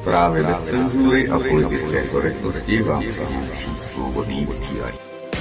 Zprávy bez cenzury a politické korektnosti vám přináší Svobodný vysílač.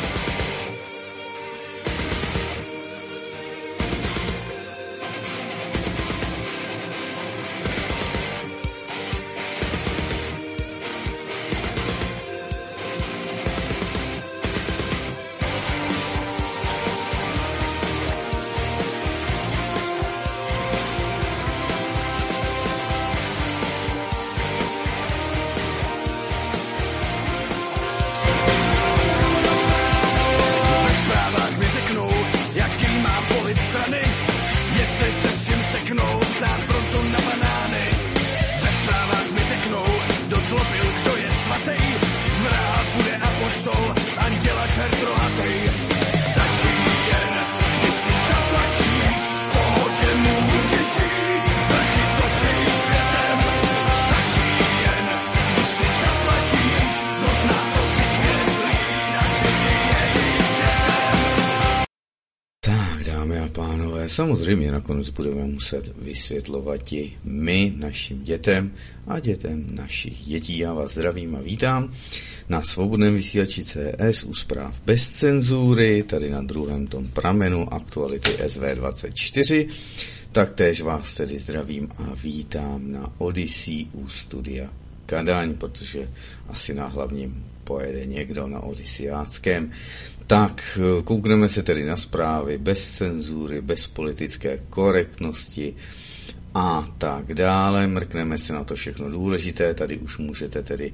Samozřejmě nakonec budeme muset vysvětlovat i my našim dětem a dětem našich dětí. Já vás zdravím a vítám na Svobodném vysílači CS u zpráv bez cenzury, tady na druhém tom pramenu aktuality SV24. Taktéž vás tedy zdravím a vítám na Odyssey u studia Kadaň, protože asi na hlavním pojede někdo na Odysseyáckém. Tak, koukneme se tedy na zprávy bez cenzury, bez politické korektnosti a tak dále. Mrkneme se na to všechno důležité. Tady už můžete tedy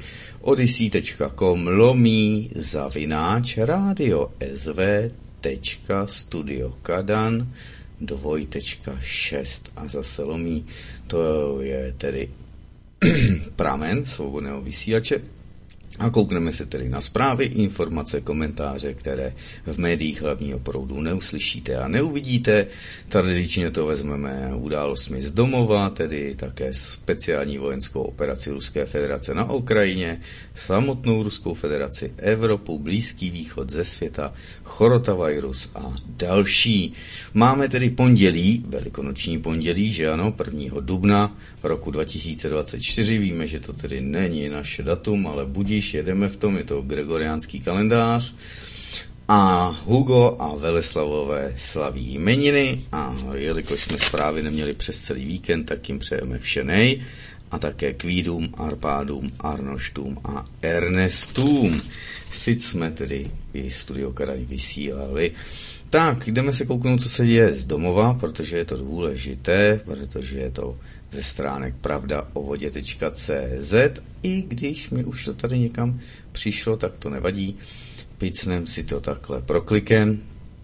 odyssey.com/radio.sv.studiokadan 2.6 a zase lomí. To je tedy pramen Svobodného vysílače. A koukneme se tedy na zprávy, informace, komentáře, které v médiích hlavního proudu neuslyšíte a neuvidíte. Tradičně to vezmeme událostmi z domova, tedy také speciální vojenskou operaci Ruské federace na Ukrajině, samotnou Ruskou federaci, Evropu, Blízký východ, ze světa, chorotavirus a další. Máme tedy pondělí, velikonoční pondělí, že ano, 1. dubna roku 2024. Víme, že to tedy není naše datum, ale budíš, jedeme v tom, je to gregoriánský kalendář. A Hugo a Veleslavové slaví jmeniny a jelikož jsme zprávy neměli přes celý víkend, tak jim přejeme vše nej a také Kvídům, Arpádům, Arnoštům a Ernestům. Sice jsme tedy i Studio Kadaň vysílali. Tak, jdeme se kouknout, co se děje z domova, protože je to důležité, protože je to ze stránek pravdaovodě.cz. I když mi už to tady někam přišlo, tak to nevadí. Picnem si to takhle proklikem.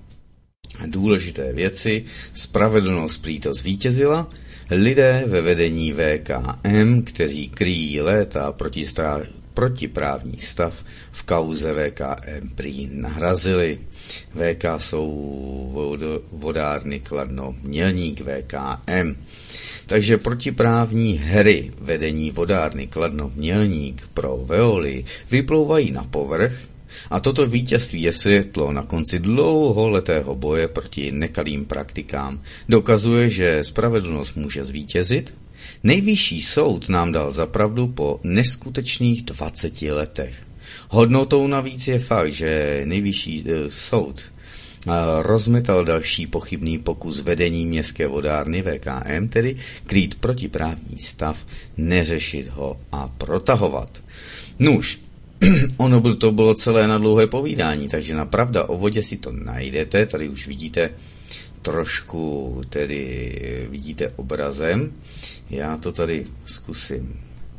Důležité věci. Spravedlnost prý to zvítězila. Lidé ve vedení VKM, kteří kryjí léta protiprávní stav v kauze VKM prý nahrazili. VK jsou vodárny Kladno Mělník VKM. Takže protiprávní hry vedení vodárny Kladno Mělník pro Veoly vyplouvají na povrch a toto vítězství je světlo na konci dlouholetého boje proti nekalým praktikám. Dokazuje, že spravedlnost může zvítězit. Nejvyšší soud nám dal za pravdu po neskutečných 20 letech. Hodnotou navíc je fakt, že nejvyšší soud rozmetal další pochybný pokus vedení městské vodárny VKM, tedy krýt protiprávní stav, neřešit ho a protahovat. Nuž, to bylo celé na dlouhé povídání, takže na Pravda o vodě si to najdete, tady už vidíte trošku, tedy vidíte obrazem. Já to tady zkusím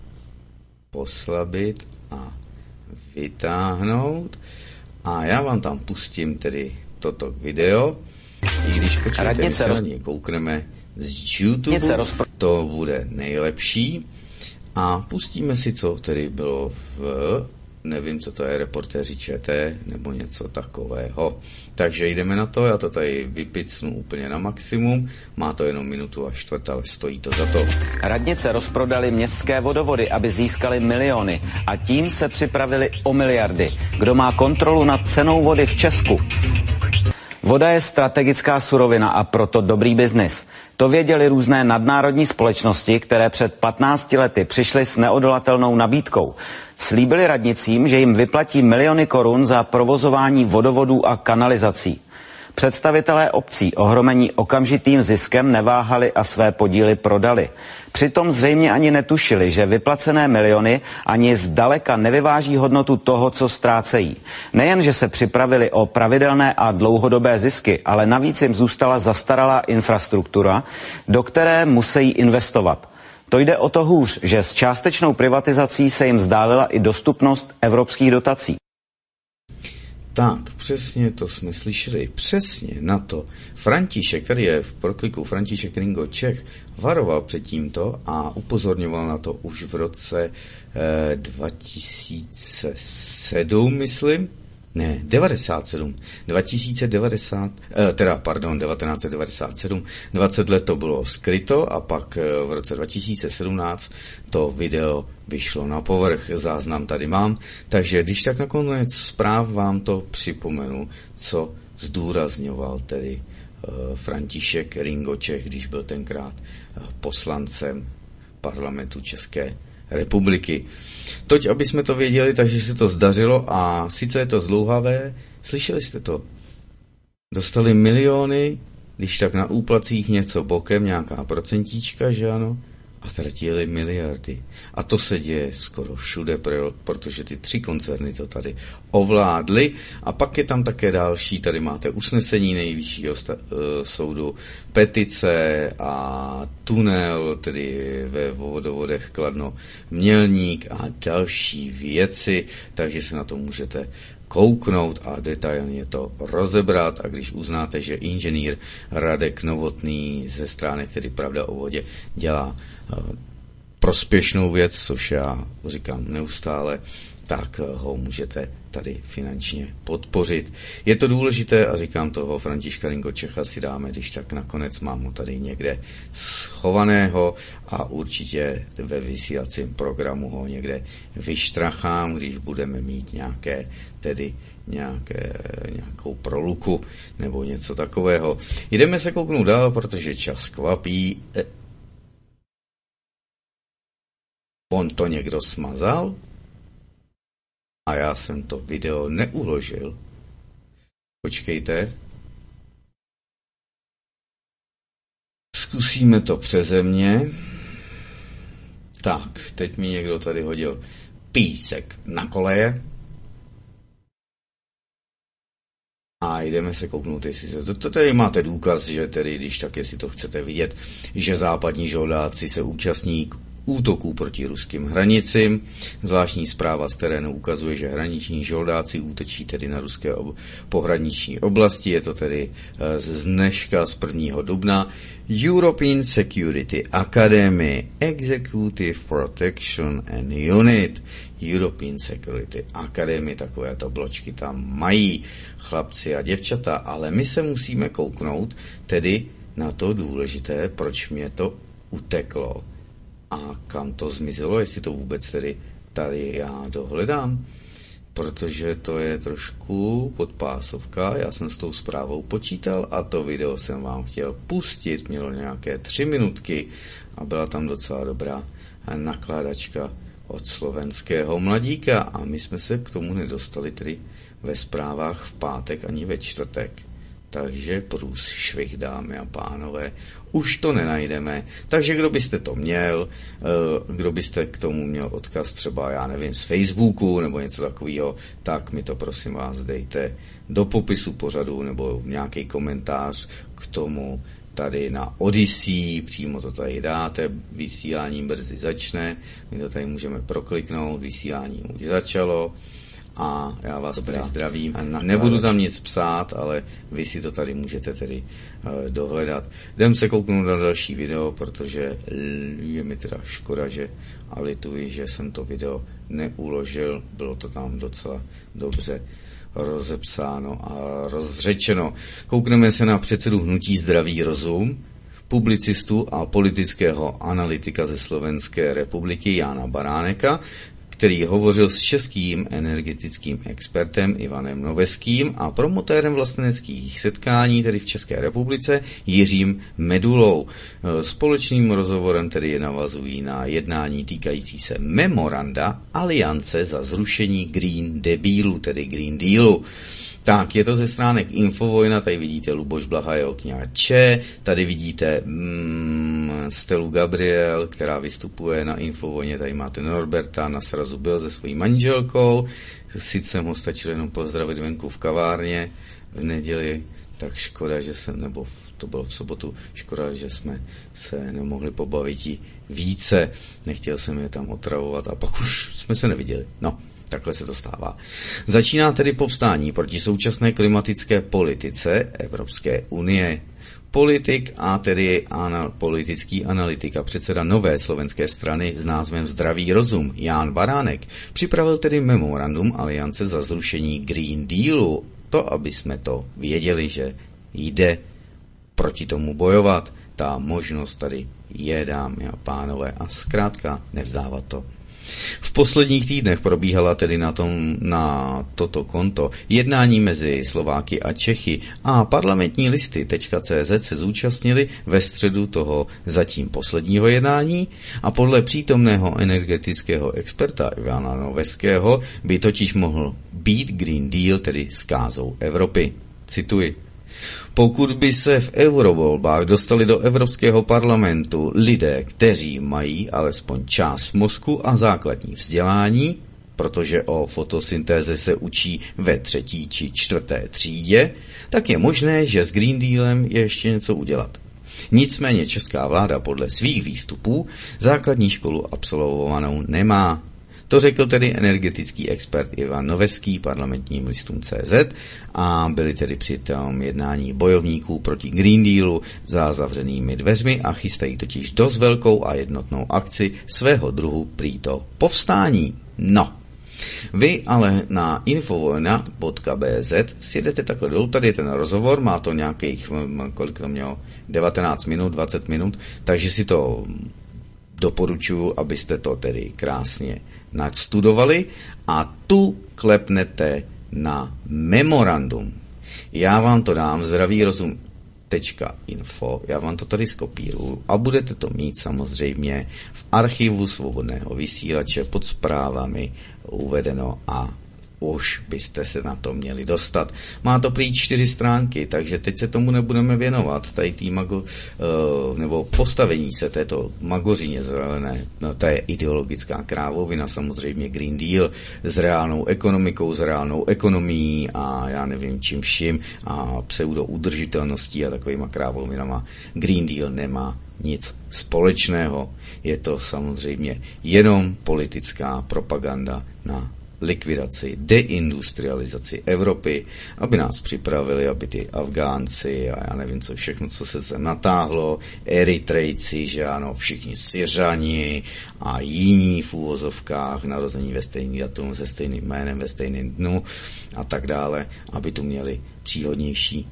poslabit a vytáhnout a já vám tam pustím tedy toto video, i když počujete, my se na něj koukneme z YouTube, to bude nejlepší a pustíme si, co tedy bylo nevím, co to je, Reportéři ČT nebo něco takového. Takže jdeme na to, já to tady vypicnu úplně na maximum, má to jenom 1 minutu a čtvrt, ale stojí to za to. Radnice rozprodali městské vodovody, aby získali miliony a tím se připravili o miliardy. Kdo má kontrolu nad cenou vody v Česku? Voda je strategická surovina a proto dobrý biznis. To věděly různé nadnárodní společnosti, které před 15 lety přišly s neodolatelnou nabídkou. Slíbili radnicím, že jim vyplatí miliony korun za provozování vodovodů a kanalizací. Představitelé obcí ohromení okamžitým ziskem neváhali a své podíly prodali. Přitom zřejmě ani netušili, že vyplacené miliony ani zdaleka nevyváží hodnotu toho, co ztrácejí. Nejen, že se připravili o pravidelné a dlouhodobé zisky, ale navíc jim zůstala zastaralá infrastruktura, do které musí investovat. To jde o to hůř, že s částečnou privatizací se jim vzdálila i dostupnost evropských dotací. Tak, přesně to jsme slyšeli, přesně na to. František, který je v prokliku František Ringo Čech, varoval před tímto a upozorňoval na to už v roce 2007, myslím. Ne, 1997, 20 let to bylo skryto a pak v roce 2017 to video vyšlo na povrch, záznam tady mám, takže když tak nakonec zpráv vám to připomenu, co zdůrazňoval tedy František Ringo Čech, když byl tenkrát poslancem parlamentu České republiky. Toť, aby jsme to věděli, takže se to zdařilo a sice je to zdlouhavé, slyšeli jste to? Dostali miliony, když tak na úplacích něco bokem, nějaká procentíčka, že ano? A tratili miliardy. A to se děje skoro všude, protože ty 3 koncerny to tady ovládly. A pak je tam také další, tady máte usnesení Nejvyššího soudu, petice a tunel, tedy ve vodovodech Kladno Mělník a další věci, takže se na to můžete kouknout a detailně to rozebrat a když uznáte, že inženýr Radek Novotný ze stránek, tedy Pravda o vodě, dělá prospěšnou věc, což já říkám neustále, tak ho můžete tady finančně podpořit. Je to důležité a říkám toho Františka Ringo Čecha si dáme, když tak nakonec mám ho tady někde schovaného a určitě ve vysílacím programu ho někde vyštrachám, když budeme mít nějakou proluku nebo něco takového. Jdeme se kouknout dál, protože čas kvapí. On to někdo smazal a já jsem to video neuložil. Počkejte. Zkusíme to přeze mě. Tak, teď mi někdo tady hodil písek na koleje. A jdeme se kouknout, jestli se to tady máte důkaz, že tedy, když tak, jestli to chcete vidět, že západní žoldáci se účastní útoků proti ruským hranicím. Zvláštní zpráva z terénu ukazuje, že hraniční žoldáci útočí tedy na ruské pohraniční oblasti. Je to tedy z dneška z 1. dubna. European Security Academy Executive Protection and Unit. European Security Academy, takovéto bločky tam mají chlapci a děvčata, ale my se musíme kouknout tedy na to důležité, proč mě to uteklo. A kam to zmizelo, jestli to vůbec tedy tady já dohledám, protože to je trošku podpásovka, já jsem s tou zprávou počítal a to video jsem vám chtěl pustit, mělo nějaké 3 minutky a byla tam docela dobrá nakládačka od slovenského mladíka a my jsme se k tomu nedostali tedy ve zprávách v pátek ani ve čtvrtek. Takže průšvih, dámy a pánové, už to nenajdeme. Takže kdo byste to měl, kdo byste k tomu měl odkaz třeba, já nevím, z Facebooku nebo něco takového, tak mi to prosím vás dejte do popisu pořadu nebo nějaký komentář k tomu tady na Odyssey, přímo to tady dáte, vysílání brzy začne, my to tady můžeme prokliknout, vysílání už začalo. A já vás tady zdravím. Nebudu tam nic psát, ale vy si to tady můžete tedy dohledat. Jdem se kouknout na další video, protože je mi teda škoda, a lituji, že jsem to video neuložil. Bylo to tam docela dobře rozepsáno a rozřečeno. Koukneme se na předsedu hnutí Zdravý rozum, publicistu a politického analytika ze Slovenské republiky Jána Baráneka, který hovořil s českým energetickým expertem Ivanem Noveským a promotérem vlasteneckých setkání, tedy v České republice, Jiřím Medulou. Společným rozhovorem tedy navazují na jednání týkající se memoranda Aliance za zrušení Green Dealu, tedy Green Dealu. Tak, je to ze stránek Infovojna, tady vidíte Luboš Blaha, jeho kňače, tady vidíte Stelu Gabriel, která vystupuje na Infovojně, tady máte Norberta, na srazu byl se svojí manželkou, sice jsem ho stačil jenom pozdravit venku v kavárně v neděli, tak škoda, že jsem, nebo to bylo v sobotu, škoda, že jsme se nemohli pobavit i více, nechtěl jsem je tam otravovat a pak už jsme se neviděli, no. Takhle se to stává. Začíná tedy povstání proti současné klimatické politice Evropské unie. Politik a tedy politický analytik a předseda nové slovenské strany s názvem Zdravý rozum Ján Baránek připravil tedy memorandum Aliance za zrušení Green Dealu. To, aby jsme to věděli, že jde proti tomu bojovat. Ta možnost tady je, dámy a pánové, a zkrátka nevzdávat to. V posledních týdnech probíhala tedy na toto konto jednání mezi Slováky a Čechy a parlamentní listy.cz se zúčastnili ve středu toho zatím posledního jednání a podle přítomného energetického experta Ivana Noveského by totiž mohl být Green Deal tedy zkázou Evropy. Cituji. Pokud by se v eurovolbách dostali do Evropského parlamentu lidé, kteří mají alespoň část mozku a základní vzdělání, protože o fotosyntéze se učí ve 3. či 4. třídě, tak je možné, že s Green Dealem je ještě něco udělat. Nicméně česká vláda podle svých výstupů základní školu absolvovanou nemá. To řekl tedy energetický expert Ivan Noveský parlamentním listům CZ a byli tedy při tom jednání bojovníků proti Green Dealu za zavřenými dveřmi a chystají totiž dost velkou a jednotnou akci svého druhu prý to povstání. No. Vy ale na infovojna.bz sjedete takhle dolů, tady je ten rozhovor, má to nějakých, kolik to mělo, 19 minut, 20 minut, takže si to doporučuji, abyste to tedy krásně nastudovali a tu klepnete na memorandum. Já vám to dám, zdravýrozum.info, já vám to tady skopíruju a budete to mít samozřejmě v archivu Svobodného vysílače pod zprávami uvedeno a už byste se na to měli dostat. Má to prý 4 stránky, takže teď se tomu nebudeme věnovat, tady nebo postavení se této magořině zelené, no to je ideologická krávovina, samozřejmě Green Deal s reálnou ekonomikou, s reálnou ekonomií a já nevím čím vším a pseudoudržitelností a takovýma krávovinama. Green Deal nemá nic společného. Je to samozřejmě jenom politická propaganda na likvidaci, deindustrializaci Evropy, aby nás připravili, aby ty Afgánci a já nevím co všechno, co se sem natáhlo, Eritrejci, že ano, všichni Syřani a jiní v úvozovkách, narození ve stejný datum, se stejným jménem, ve stejném dnu a tak dále, aby tu měli příhodnější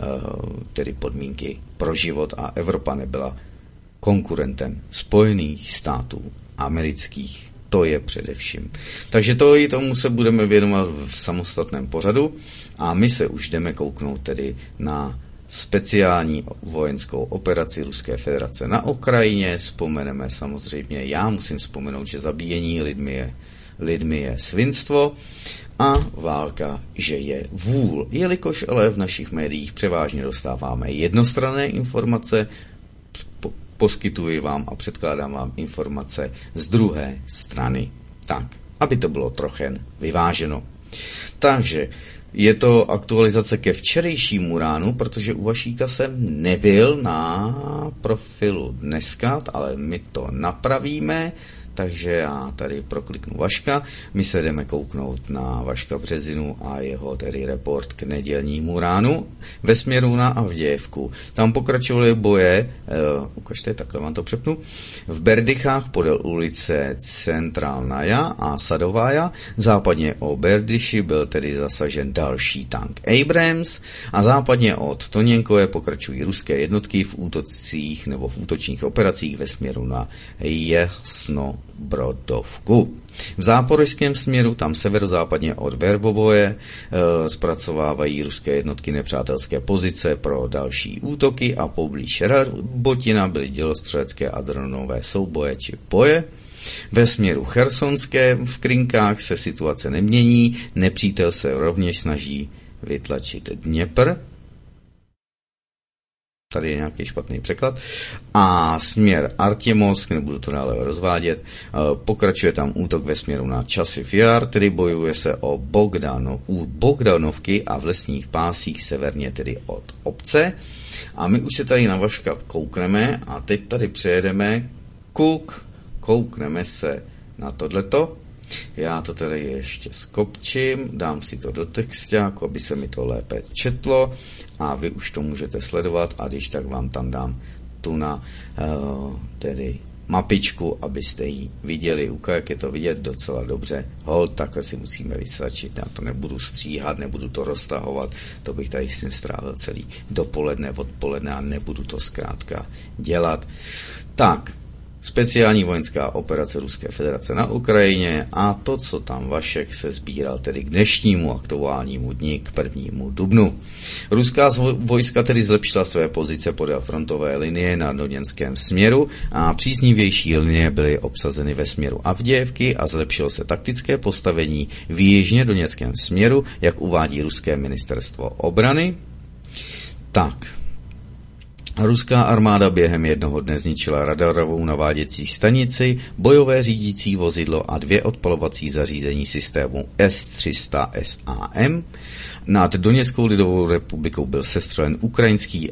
tedy podmínky pro život a Evropa nebyla konkurentem Spojených států amerických. To je především. Takže tomu se budeme věnovat v samostatném pořadu a my se už jdeme kouknout tedy na speciální vojenskou operaci Ruské federace na Ukrajině. Vzpomeneme samozřejmě, já musím vzpomenout, že zabíjení lidmi je svinstvo a válka, že je vůl. Jelikož ale v našich médiích převážně dostáváme jednostranné informace, poskytuji vám a předkládám vám informace z druhé strany. Tak, aby to bylo trochen vyváženo. Takže je to aktualizace ke včerejšímu ránu, protože u Vašíka jsem nebyl na profilu dneska, ale my to napravíme. Takže já tady prokliknu Vaška, my se jdeme kouknout na Vaška Březinu a jeho tedy report k nedělnímu ránu ve směru na Avdějevku. Tam pokračovaly boje, ukažte, takhle vám to přepnu, v Berdychách podél ulice Centrálnaja a Sadovája, západně o Berdyši byl tedy zasažen další tank Abrams a západně od Toněnkové pokračují ruské jednotky v útocích nebo v útočních operacích ve směru na Jasno Brodovku. V záporožském směru, tam severozápadně od Verbovoje, zpracovávají ruské jednotky nepřátelské pozice pro další útoky a poblíž Rabotina byly dělostřelecké a dronové souboje či boje. Ve směru chersonském v Krynkách se situace nemění, nepřítel se rovněž snaží vytlačit Dněpr. Tady je nějaký špatný překlad. A směr Artěmovsk, nebudu to dále rozvádět, pokračuje tam útok ve směru na Časiv Jar, tedy bojuje se o Bogdanovky a v lesních pásích severně tedy od obce. A my už se tady na Vaška koukneme a teď tady přejedeme koukneme se na tohleto. Já to tady ještě skopčím, dám si to do textáku, aby se mi to lépe četlo a vy už to můžete sledovat a když tak vám tam dám tu na tedy mapičku, abyste ji viděli. Jak je to vidět docela dobře. Takhle si musíme vystačit. Já to nebudu stříhat, nebudu to roztahovat. To bych tady s tím strávil celý dopoledne, odpoledne a nebudu to zkrátka dělat. Tak, speciální vojenská operace Ruské federace na Ukrajině a to, co tam Vašek se sbíral tedy k dnešnímu aktuálnímu dni, k 1. dubnu. Ruská vojska tedy zlepšila své pozice podél frontové linie na doněckém směru a příznivější linie byly obsazeny ve směru Avdějevky a zlepšilo se taktické postavení v jižně doněckém směru, jak uvádí ruské ministerstvo obrany. Tak, ruská armáda během jednoho dne zničila radarovou naváděcí stanici, bojové řídící vozidlo a 2 odpalovací zařízení systému S-300 SAM. Nad Doněckou lidovou republikou byl sestřelen ukrajinský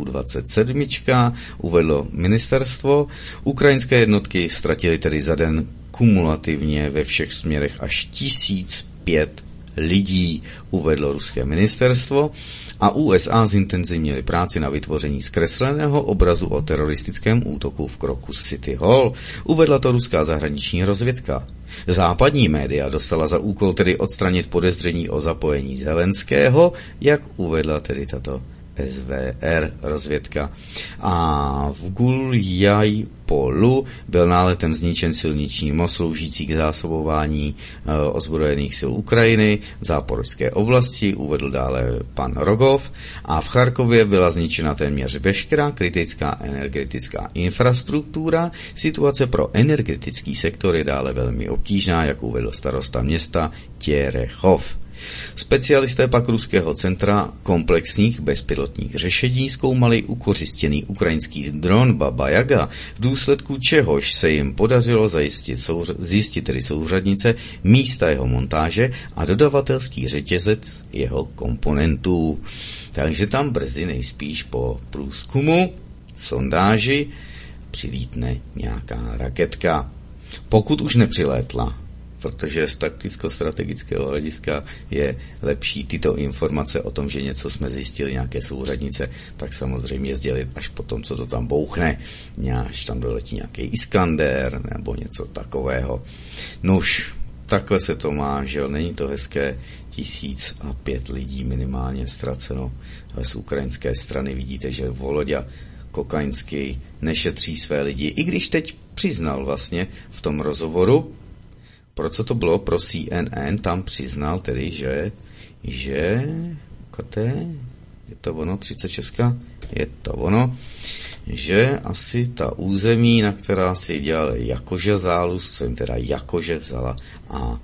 Su-27, uvedlo ministerstvo. Ukrajinské jednotky ztratily tedy za den kumulativně ve všech směrech až 1005 lidí, uvedlo ruské ministerstvo, a USA zintenzivnili práci na vytvoření zkresleného obrazu o teroristickém útoku v Crocus City Hall, uvedla to ruská zahraniční rozvědka. Západní média dostala za úkol tedy odstranit podezření o zapojení Zelenského, jak uvedla tedy tato SVR rozvědka. A v Guljajpolu byl náletem zničen silniční most sloužící k zásobování ozbrojených sil Ukrajiny v záporožské oblasti, uvedl dále pan Rogov, a v Charkově byla zničena téměř veškerá kritická energetická infrastruktura. Situace pro energetický sektor je dále velmi obtížná, jak uvedl starosta města Těrechov. Specialisté pak ruského centra komplexních bezpilotních řešení zkoumali ukořistěný ukrajinský dron Baba Yaga, v důsledku čehož se jim podařilo zjistit tedy souřadnice, místa jeho montáže a dodavatelský řetězec jeho komponentů. Takže tam brzy nejspíš po průzkumu, sondáži, přilítne nějaká raketka. Pokud už nepřilétla, protože z takticko-strategického hlediska je lepší tyto informace o tom, že něco jsme zjistili, nějaké souřadnice, tak samozřejmě sdělit až potom, co to tam bouchne, až tam doletí nějaký Iskander nebo něco takového. Nuž, takhle se to má, že není to hezké, 1005 lidí minimálně ztraceno z ukrajinské strany. Vidíte, že Volodya Kokaňský nešetří své lidi, i když teď přiznal vlastně v tom rozhovoru, pro co to bylo, pro CNN, tam přiznal tedy, že je to ono, 36, je to ono, že asi ta území, na která si dělali jakože záluz, co jim teda jakože vzala a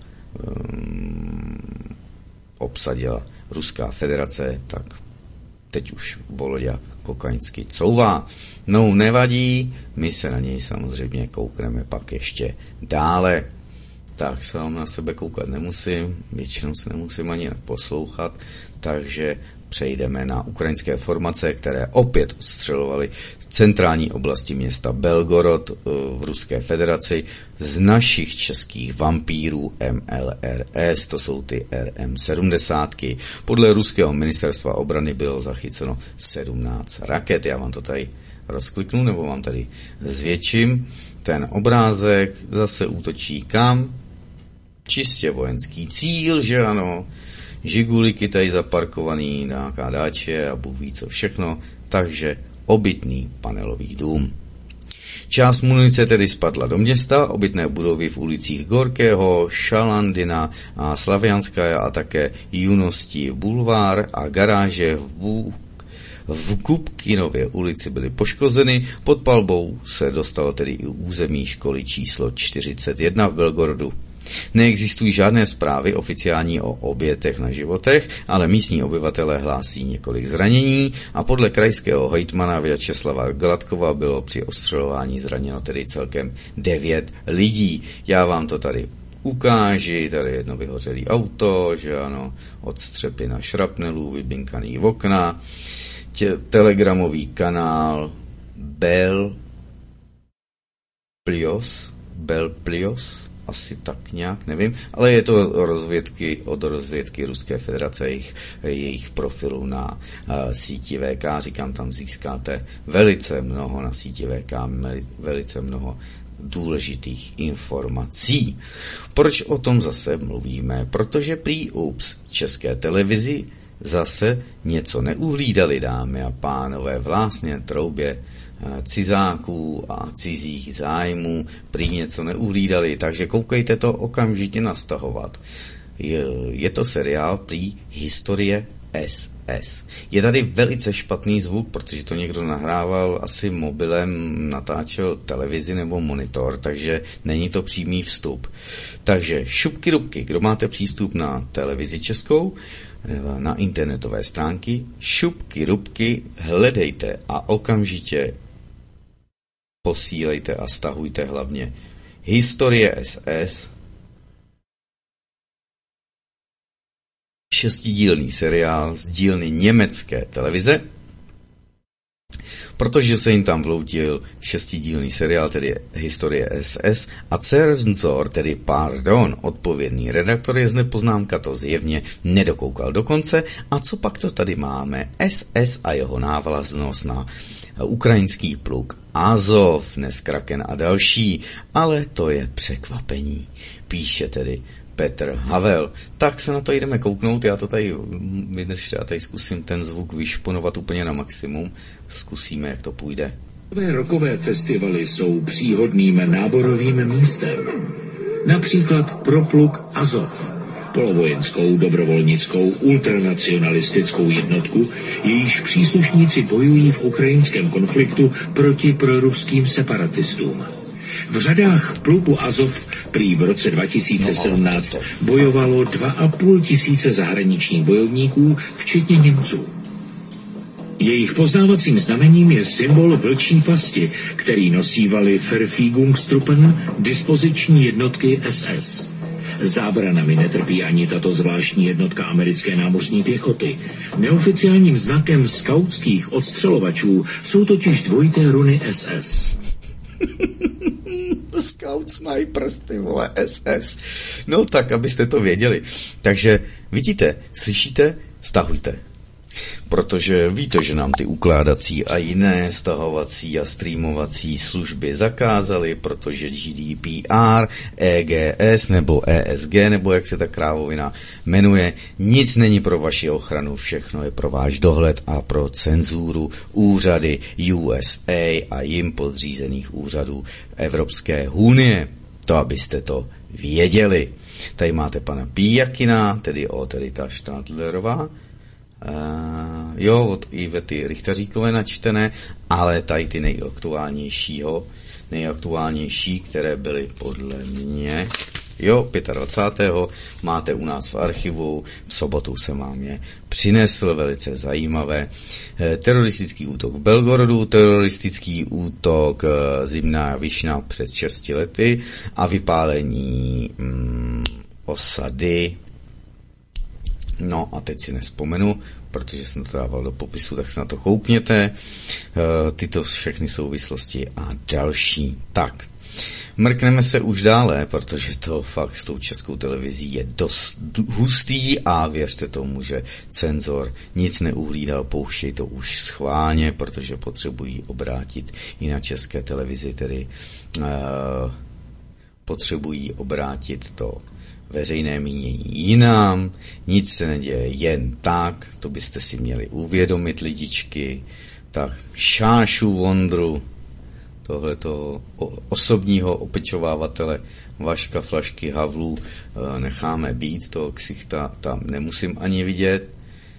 obsadila Ruská federace, tak teď už Volodya Kokaňský couvá. No, nevadí, my se na něj samozřejmě koukneme pak ještě dále. Tak sám na sebe koukat nemusím, většinou se nemusím ani poslouchat, takže přejdeme na ukrajinské formace, které opět odstřelovaly v centrální oblasti města Belgorod v Ruské federaci z našich českých vampírů MLRS, to jsou ty RM-70. Podle ruského ministerstva obrany bylo zachyceno 17 raket. Já vám to tady rozkliknu, nebo vám tady zvětším. Ten obrázek zase útočí kam? Čistě vojenský cíl, že ano, žiguliky tady zaparkovaný, nějaká dáče a Bůh ví co všechno, takže obytný panelový dům. Část munice tedy spadla do města, obytné budovy v ulicích Gorkého, Šalandina a Slavianskaja a také Junosti bulvár a garáže v Kupkinově ulici byly poškozeny. Pod palbou se dostalo tedy i území školy číslo 41 v Belgorodu. Neexistují žádné zprávy oficiální o obětech na životech, ale místní obyvatelé hlásí několik zranění a podle krajského hejtmana Vyacheslava Gladkova bylo při ostřelování zraněno tedy celkem 9 lidí. Já vám to tady ukáži, tady jedno vyhořelý auto, že ano, od střepy na šrapnelů, vybinkaný okna, telegramový kanál Belplios, asi tak nějak, nevím, ale je to od rozvědky Ruské federace, jejich profilu na síti VK, říkám, tam získáte velice mnoho na síti VK, velice mnoho důležitých informací. Proč o tom zase mluvíme? Protože prý České televizi zase něco neuhlídali, dámy a pánové, vlastně troubě cizáků a cizích zájmů prý něco neuhlídali, takže koukejte to okamžitě nastahovat. Je to seriál prý Historie SS. Je tady velice špatný zvuk, protože to někdo nahrával asi mobilem, natáčel televizi nebo monitor, takže není to přímý vstup. Takže šupky dubky, kdo máte přístup na televizi českou, na internetové stránky, šupky dubky, hledejte a okamžitě posílejte a stahujte hlavně Historie SS, 6dílný seriál z dílny německé televize, protože se jim tam vloutil 6dílný seriál, tedy Historie SS, a Cenzor, tedy odpovědný redaktor je z nepoznámka, to zjevně nedokoukal do konce. A co pak to tady máme? SS a jeho návaznost na ukrajinský pluk Azov, dnes Kraken a další, ale to je překvapení, píše tedy Petr Havel. Tak se na to jdeme kouknout, já to tady vydržte a tady zkusím ten zvuk vyšponovat úplně na maximum. Zkusíme, jak to půjde. Rokové festivaly jsou příhodným náborovým místem. Například pro pluk Azov, polovojenskou, dobrovolnickou, ultranacionalistickou jednotku, jejíž příslušníci bojují v ukrajinském konfliktu proti proruským separatistům. V řadách pluku Azov prý v roce 2017 bojovalo 2,5 tisíce zahraničních bojovníků, včetně Němců. Jejich poznávacím znamením je symbol vlčí pasti, který nosívali Verfügungstruppen, dispoziční jednotky SS. Zábranami netrpí ani tato zvláštní jednotka americké námořní pěchoty. Neoficiálním znakem skautských odstřelovačů jsou totiž dvojité runy SS. Scout Snipers, ty vole, SS. No tak, abyste to věděli. Takže vidíte, slyšíte, stahujte. Protože víte, že nám ty ukládací a jiné stahovací a streamovací služby zakázaly, protože GDPR, EGS nebo ESG, nebo jak se ta krávovina jmenuje, nic není pro vaši ochranu, všechno je pro váš dohled a pro cenzuru úřady USA a jim podřízených úřadů Evropské unie. To, abyste to věděli. Tady máte pana Pijakina, tedy ta Štádlerová, od Ivety Richtaříkové načtené, ale tady ty nejaktuálnější, které byly podle mě, 25. máte u nás v archivu, v sobotu jsem vám je přinesl, velice zajímavé. Teroristický útok v Belgorodu, teroristický útok Zimná Višna před 6 lety a vypálení osady. No a teď si nespomenu, protože jsem to dával do popisu, tak se na to koukněte. Tyto všechny souvislosti a další. Tak, mrkneme se už dále, protože to fakt s tou Českou televizí je dost hustý a věřte tomu, že Cenzor nic neuhlídal, pouštěj to už schválně, protože potřebují obrátit i na České televizi, tedy potřebují obrátit to veřejné mínění jinam, nic se neděje jen tak, to byste si měli uvědomit, lidičky. Tak šášu vondru, tohleto osobního opečovávatele Vaška Flašky Havlů necháme být, toho ksichta tam nemusím ani vidět.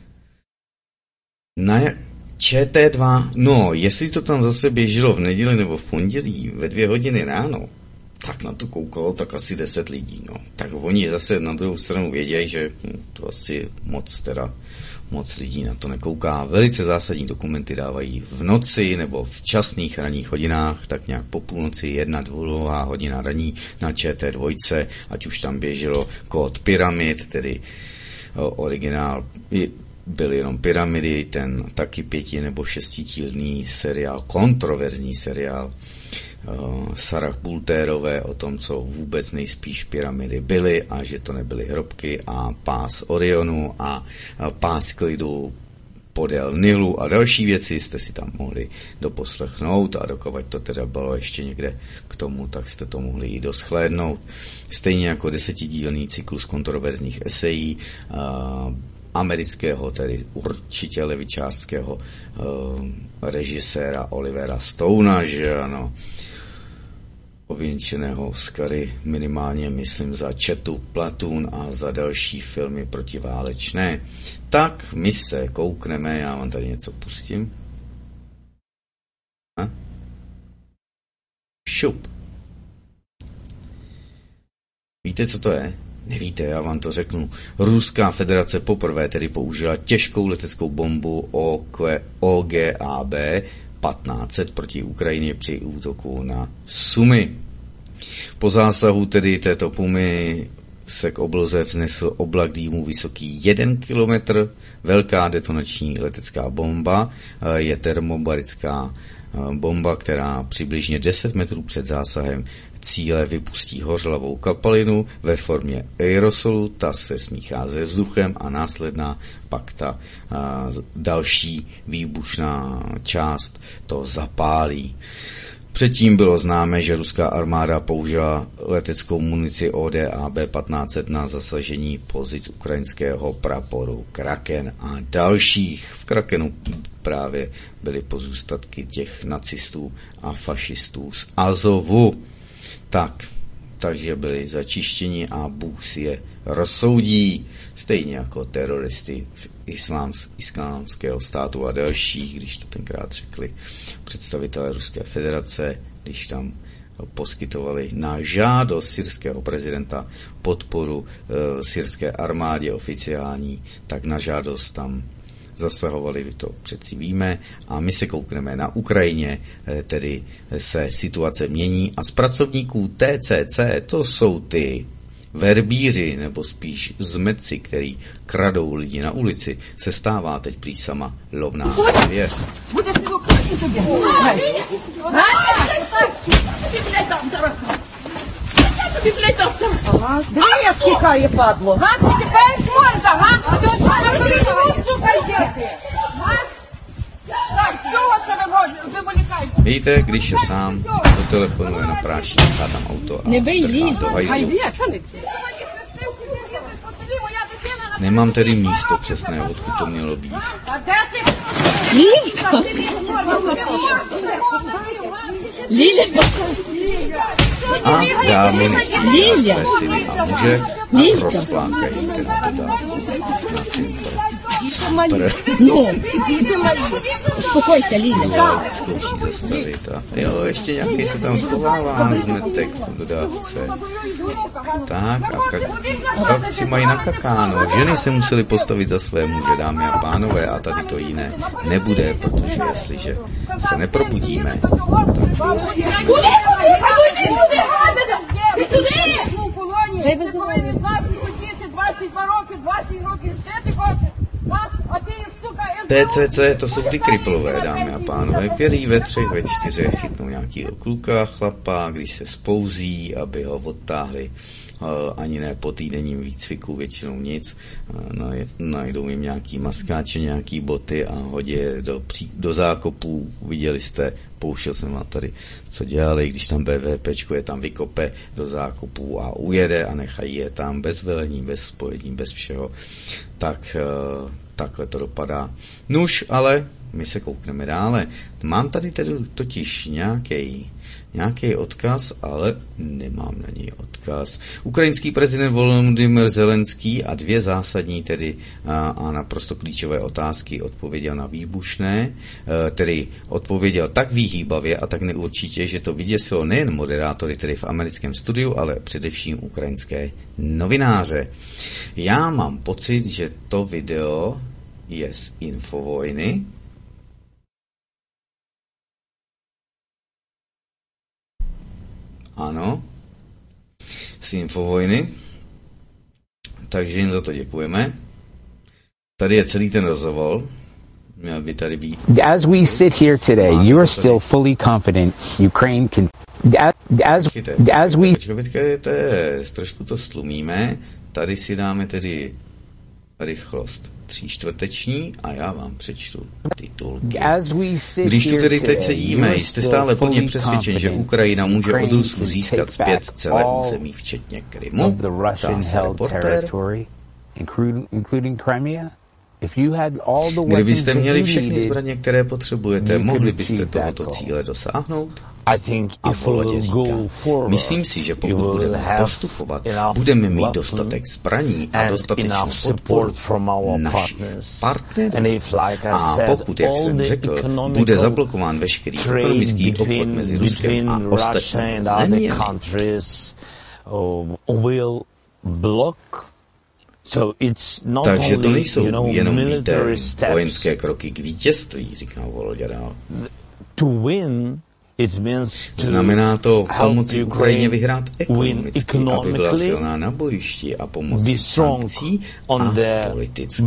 Na ČT2, no, jestli to tam zase běželo v neděli nebo v pondělí ve 2 hodiny ráno, tak na to koukalo tak asi 10 lidí, no. Tak oni zase na druhou stranu vědějí, že to asi moc lidí na to nekouká. Velice zásadní dokumenty dávají v noci nebo v časných ranních hodinách, tak nějak po půlnoci 1-2 hodina raní na ČT2, ať už tam běželo Kód pyramid, tedy originál byl jenom Pyramidy, ten taky 5 nebo 6dílný seriál, kontroverzní seriál Sarah Bultérové o tom, co vůbec nejspíš pyramidy byly a že to nebyly hrobky, a Pás Orionu a Pás klidu podél Nilu a další věci jste si tam mohli doposlechnout, a dokud to teda bylo ještě někde k tomu, tak jste to mohli i doshlédnout. Stejně jako 10dílný cyklus kontroverzních esejí amerického, tedy určitě levičářského režiséra Olivera Stonea, že ano, ověnčeného Oscary minimálně, myslím, za Četu Platoon a za další filmy protiválečné. Tak my se koukneme, já vám tady něco pustím. Šup. Víte, co to je? Nevíte, já vám to řeknu. Ruská federace poprvé tedy použila těžkou leteckou bombu OGAB 1500 proti Ukrajině při útoku na Sumy. Po zásahu tedy této pumy se k obloze vznesl oblak dýmu vysoký 1 kilometr. Velká detonační letecká bomba je termobarická bomba, která přibližně 10 metrů před zásahem cíle vypustí hořlavou kapalinu ve formě aerosolu, ta se smíchá se vzduchem a následná pak ta další výbušná část to zapálí. Předtím bylo známé, že ruská armáda použila leteckou munici ODAB 1500 na zasažení pozic ukrajinského praporu Kraken a dalších. V Krakenu právě byly pozůstatky těch nacistů a fašistů z Azovu. Takže byli začištěni a Bůh si je rozsoudí, stejně jako teroristy islámského státu a dalších, když to tenkrát řekli představitelé Ruské federace, když tam poskytovali na žádost syrského prezidenta podporu syrské armádě oficiální, tak na žádost tam zasahovali, vy to přeci víme, a my se koukneme na Ukrajině, tedy se situace mění a z pracovníků TCC, to jsou ty verbíři, nebo spíš zmetci, který kradou lidi na ulici, se stává teď prý sama lovná zvěř. Як тікає, падло? Ти тікаєш, морда, га? Сука, йдете! Так, чого що ви волікаєте? Víte, když je sám, dotelefonuje na prášník, nechá tam auto a strká do hajzlu. Nemám tedy místo přesné, odkud to mělo být. A dámy nechtějí své syny a muže a rozplákají teda dodávku na Cimpr. Ну, успокойся, Лиля. Zkouší zastavit a jo, ještě nějaký se tam schovává zmetek v dodávce. Tak a chlapci mají nakakáno. Ženy se museli postavit za své muže, dámy a pánové, a tady to jiné nebude, protože jestliže se neprobudíme, tak jsme... TCC, to jsou ty kriplové, dámy a pánové, který ve 3, ve 4 chytnou nějakýho kluka, chlapa, když se spouzí, aby ho odtáhli, ani ne po týdenním výcviku, většinou nic, najdou jim nějaký maskáče, nějaký boty a hodí je do zákopů. Viděli jste, pouštěl jsem vám tady, co dělali, když tam BVPčko je tam vykope do zákopů a ujede a nechají je tam bez velení, bez spojení, bez všeho. Tak takhle to dopadá. Nuž, ale my se koukneme dále. Mám tady tedy totiž nějaký nějaký odkaz, ale nemám na něj odkaz. Ukrajinský prezident Volodymyr Zelenský a 2 zásadní tedy a naprosto klíčové otázky odpověděl na výbušné, tedy odpověděl tak vyhýbavě a tak neurčitě, že to vyděsilo nejen moderátory tedy v americkém studiu, ale především ukrajinské novináře. Já mám pocit, že to video je z Infovojny. Ano, z Infovojny. Takže jim za to děkujeme. Tady je celý ten rozhovor. Měl by tady být. As we sit here today, you are still fully confident Ukraine can. As we. Trošku to slumíme. Tady si dáme tedy rychlost 3/4 a já vám přečtu titulky. Když tu tedy teď sedíme, jste stále plně přesvědčen, že Ukrajina může od Rusů získat zpět celé území, včetně Krymu? Ptá se reportér. Kdybyste měli všechny zbraně, které potřebujete, mohli byste tohoto cíle dosáhnout? A Volodě říká, myslím si, že pokud budeme postupovat, budeme mít dostatek zbraní a dostatečnou podporu našich partnerů. A pokud, jak jsem řekl, bude zablokován veškerý ekonomický obchod mezi Ruskem a ostatními zeměmi, takže to nejsou jenom vojenské kroky k vítězství, říká Volodya dál. Znamená to pomoci Ukrajině vyhrát ekonomicky, aby byla silná na bojišti a pomocí sankcí a politicky.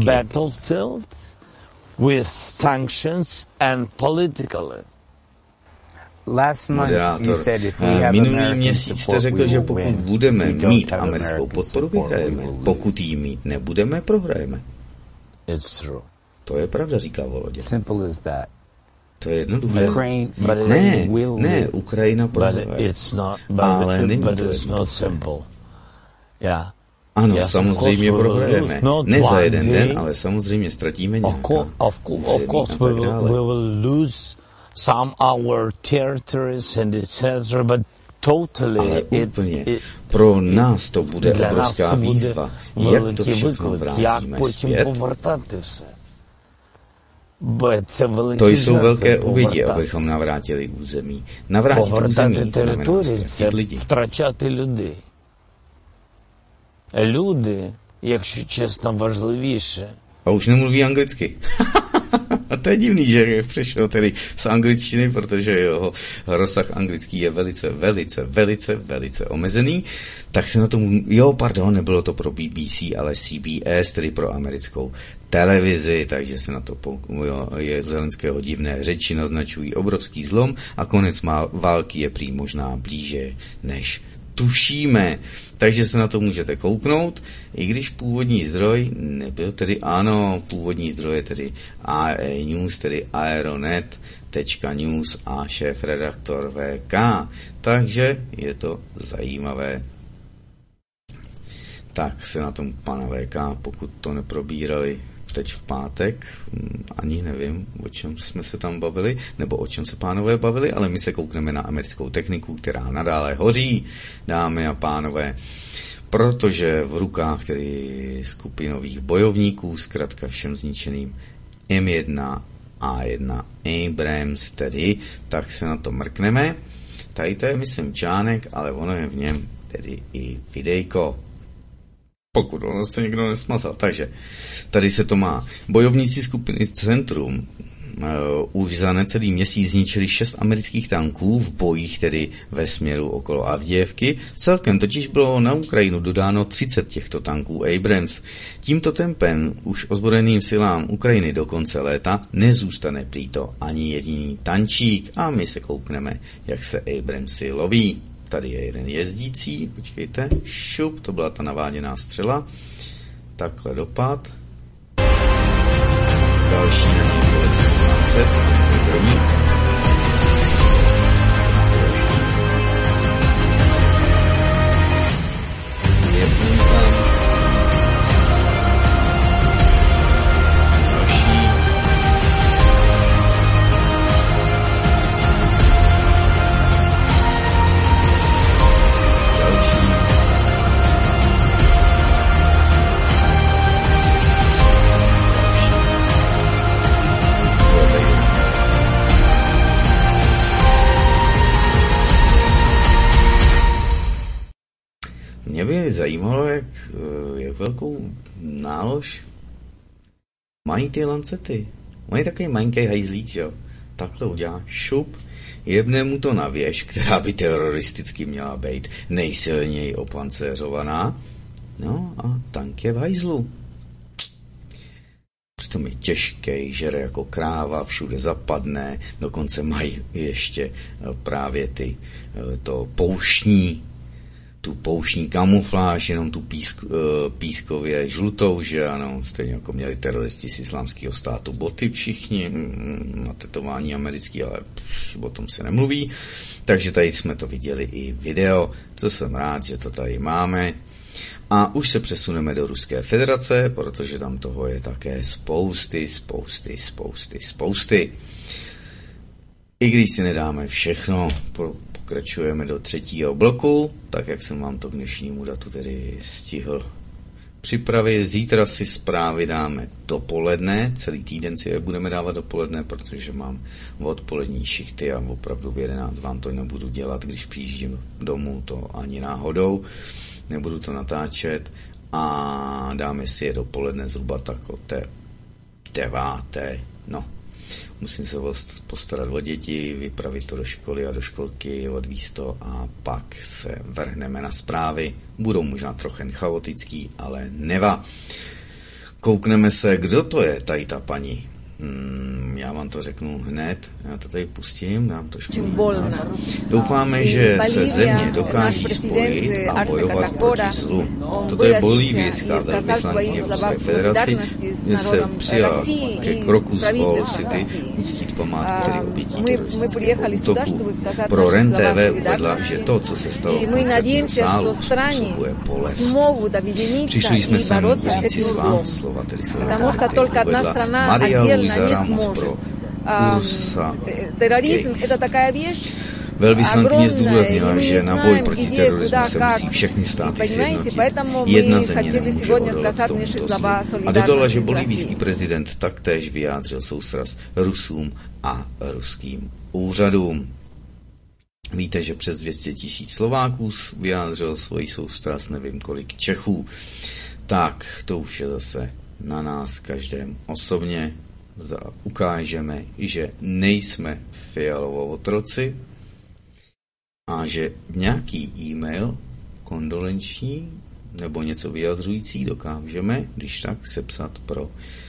Moderátor, minulý měsíc jste řekl, že pokud budeme mít americkou podporu, vyhrajeme. Pokud ji mít nebudeme, prohrajeme. To je pravda, říká Volodya. To je jednoduché. Ne, Ukrajina prohraje. Ale není to jednoduché. Ano, samozřejmě prohrajeme. Ne za jeden den, ale samozřejmě ztratíme nějaká území a tak dále. Ale úplně pro nás to bude obrovská výzva. Jak to všechno vrátíme zpět? To jsou velké oběti, abychom navrátili území. Navrátit území znamená ztratit lidi. Втрачати людей. Люди, якщо чесно, важливіше. A už nemluví anglicky. A to je divný, že přešel tedy z angličtiny, protože jeho rozsah anglický je velice omezený. Tak se na tom, nebylo to pro BBC, ale CBS, tedy pro americkou televizi, takže se na to je Zelenského divné řeči naznačují obrovský zlom a konec války je prý možná blíže než tušíme. Takže se na to můžete kouknout, i když původní zdroj nebyl tedy, původní zdroj je tedy AE News, tedy aeronet.news a šéfredaktor VK. Takže je to zajímavé. Tak se na tom pana VK, pokud to neprobírali teď v pátek, ani nevím, o čem jsme se tam bavili, nebo o čem se pánové bavili, ale my se koukneme na americkou techniku, která nadále hoří, dámy a pánové, protože v rukách tedy skupinových bojovníků, zkrátka všem zničeným M1 A1 Abrams tedy, tak se na to mrkneme. Tady to je, myslím, článek, ale ono je v něm tedy i videjko. Pokud ono se někdo nesmazal. Takže tady se to má. Bojovníci skupiny Centrum už za necelý měsíc zničili 6 amerických tanků v bojích, tedy ve směru okolo Avdijevky. Celkem totiž bylo na Ukrajinu dodáno 30 těchto tanků Abrams. Tímto tempem už ozbrojeným silám Ukrajiny do konce léta nezůstane prý to ani jediný tančík a my se koukneme, jak se Abramsy loví. Tady je jeden jezdící, počkejte, šup, to byla ta naváděná střela. Takhle dopad. Další na něj bylo 20, kromík. Jedný tam. Další. zajímalo, jak velkou nálož mají ty lancety. Mají takový malinký hajzlík, že jo? Takhle udělá šup, jebne mu to na věž, která by teroristicky měla být nejsilněji opancéřovaná. No a tank je v hajzlu. Přitom je těžký, žere jako kráva, všude zapadne, dokonce mají ještě právě tu pouštní kamufláž, jenom tu pískově žlutou, že ano, stejně jako měli teroristi z Islámského státu boty všichni, na tetování americký, ale o tom se nemluví, takže tady jsme to viděli i video, co jsem rád, že to tady máme. A už se přesuneme do Ruské federace, protože tam toho je také spousty. I když si nedáme všechno, pokračujeme do třetího bloku, tak jak jsem vám to k dnešnímu datu tedy stihl připravit. Zítra si zprávy dáme dopoledne, celý týden si je budeme dávat dopoledne, protože mám odpolední šichty a opravdu v 11 vám to nebudu dělat, když přijíždím domů, to ani náhodou. Nebudu to natáčet a dáme si je dopoledne zhruba tak od té 9. No, musím se postarat o děti, vypravit to do školy a do školky, odvízt to a pak se vrhneme na zprávy. Budou možná trochu chaotický, ale neva. Koukneme se, kdo to je, tady ta paní. Já vám to řeknu hned, já to tady pustím, dám to nás. Doufáme, že se země dokáží spojit a bojovat proti zlu. Toto je bolívijská velvyslankyně v Ruské federaci, kde se přijala ke kroku z Wall City uctít památku, tedy obětí teroristického útoku. Pro REN TV uvedla, že to, co se stalo v koncertním sálu, způsobuje bolest. Přišli jsme sem říci svá slova, tedy uvedla Maria Luisa Ramos pro Ursa Gate. Velvyslankyně zdůraznila, že na boj proti terorismu se musí všechny státy sjednotit. Jedna země nemůže odolat tomuto zlu. A dodala, že bolívijský prezident taktéž vyjádřil soustrast Rusům a ruským úřadům. Víte, že přes 200 000 Slováků vyjádřil svoji soustrast, nevím kolik Čechů. Tak, to už je zase na nás každém osobně. Ukážeme, že nejsme Fialovo otroci a že nějaký e-mail kondolenční nebo něco vyjadřující dokážeme, když tak, sepsat pro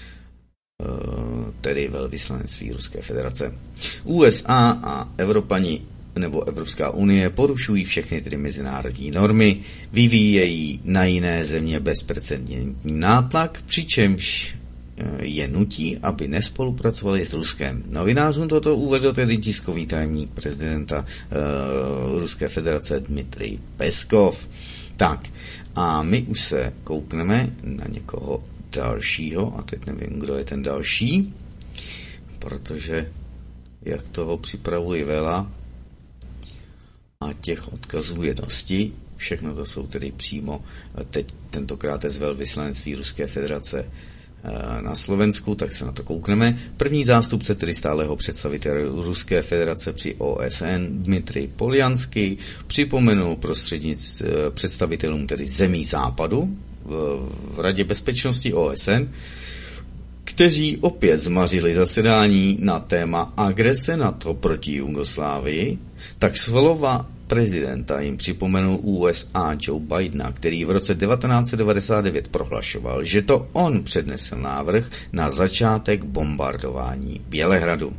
tedy velvyslanectví Ruské federace. USA a Evropani nebo Evropská unie porušují všechny tedy mezinárodní normy, vyvíjejí na jiné země bezprecedentní nátlak, přičemž je nutí, aby nespolupracovali s Ruskem. Novinářům toto uvedl tedy tiskový tajemník prezidenta Ruské federace Dmitrij Peskov. Tak, a my už se koukneme na někoho dalšího, a teď nevím, kdo je ten další, protože jak toho připravuji vela a těch odkazů je dosti, všechno to jsou tedy přímo teď tentokrát z velvyslanectví Ruské federace na Slovensku, tak se na to koukneme. První zástupce, tedy stálého představitele Ruské federace při OSN, Dmitrij Poljanský, připomenul představitelům tedy zemí západu v Radě bezpečnosti OSN, kteří opět zmařili zasedání na téma agrese NATO proti Jugoslávii, tak slova prezidenta jim připomenul USA Joe Bidena, který v roce 1999 prohlašoval, že to on přednesl návrh na začátek bombardování Bělehradu.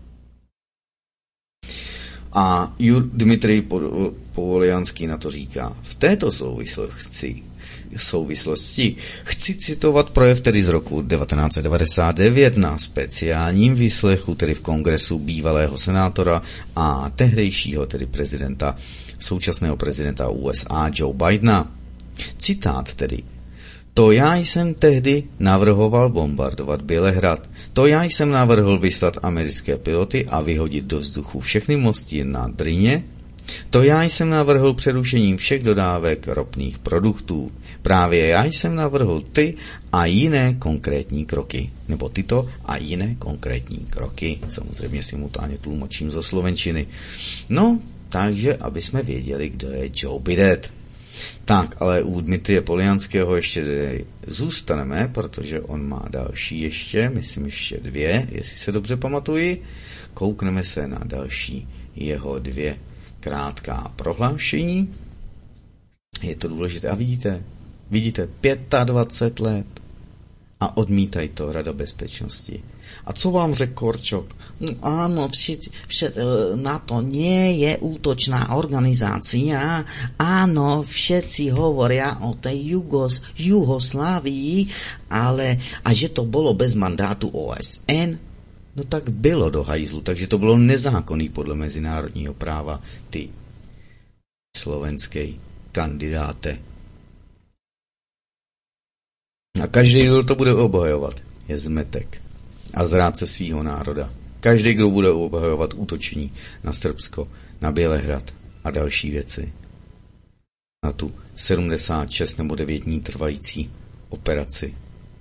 A Dmitrij Poljanský na to říká: v této souvislosti chci citovat projev tedy z roku 1999 na speciálním výslechu, tedy v kongresu bývalého senátora a tehdejšího tedy současného prezidenta USA Joe Bidena. Citát tedy: to já jsem tehdy navrhoval bombardovat Bělehrad. To já jsem navrhl vyslat americké piloty a vyhodit do vzduchu všechny mosty na Dryně. To já jsem navrhl přerušením všech dodávek ropných produktů. Právě já jsem navrhl ty a jiné konkrétní kroky. Nebo tyto a jiné konkrétní kroky. Samozřejmě simultánně tlumočím zo slovenčiny. No, takže aby jsme věděli, kdo je Joe Biden. Tak, ale u Dmitrie Poljanského ještě zůstaneme, protože on má další ještě, myslím ještě 2, jestli se dobře pamatuji. Koukneme se na další jeho 2 krátká prohlášení. Je to důležité. A vidíte, 25 let a odmítají to Rada bezpečnosti. A co vám řekl Korčok? No, áno, NATO nie je útočná organizácia. Áno, všetci hovoria o tej Jugoslávii, ale a že to bolo bez mandátu OSN. No tak bylo do hajzlu, takže to bylo nezákonný podle mezinárodního práva, ty slovenský kandidáte. A každý, kdo to bude obhajovat, je zmetek a zrádce svýho národa. Každý, kdo bude obhajovat útočení na Srbsko, na Bělehrad a další věci. Na tu 76 nebo 9 dní trvající operaci.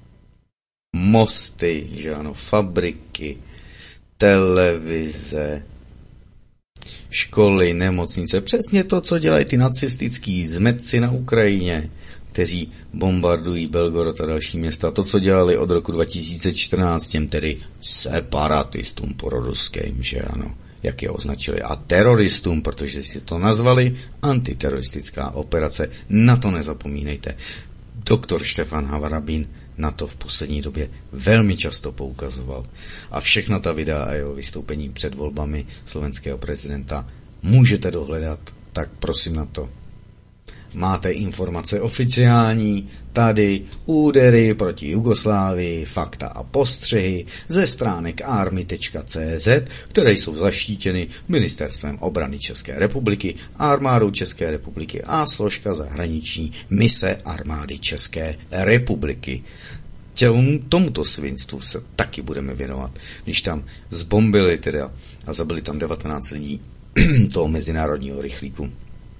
Mosty, že ano, fabriky, televize, školy, nemocnice. Přesně to, co dělají ty nacistický zmetci na Ukrajině, kteří bombardují Belgorod a další města. To, co dělali od roku 2014, těm tedy separatistům proruským, že ano, jak je označili. A teroristům, protože si to nazvali antiteroristická operace. Na to nezapomínejte. Doktor Štefan Havrabín na to v poslední době velmi často poukazoval. A všechna ta videa a jeho vystoupení před volbami slovenského prezidenta můžete dohledat, tak prosím na to. Máte informace oficiální, tady údery proti Jugoslávii, fakta a postřehy ze stránek army.cz, které jsou zaštítěny Ministerstvem obrany České republiky, Armádou České republiky a složka zahraniční mise Armády České republiky. Tomuto svinstvu se taky budeme věnovat, když tam zbombili teda a zabili tam 19 lidí toho mezinárodního rychlíku.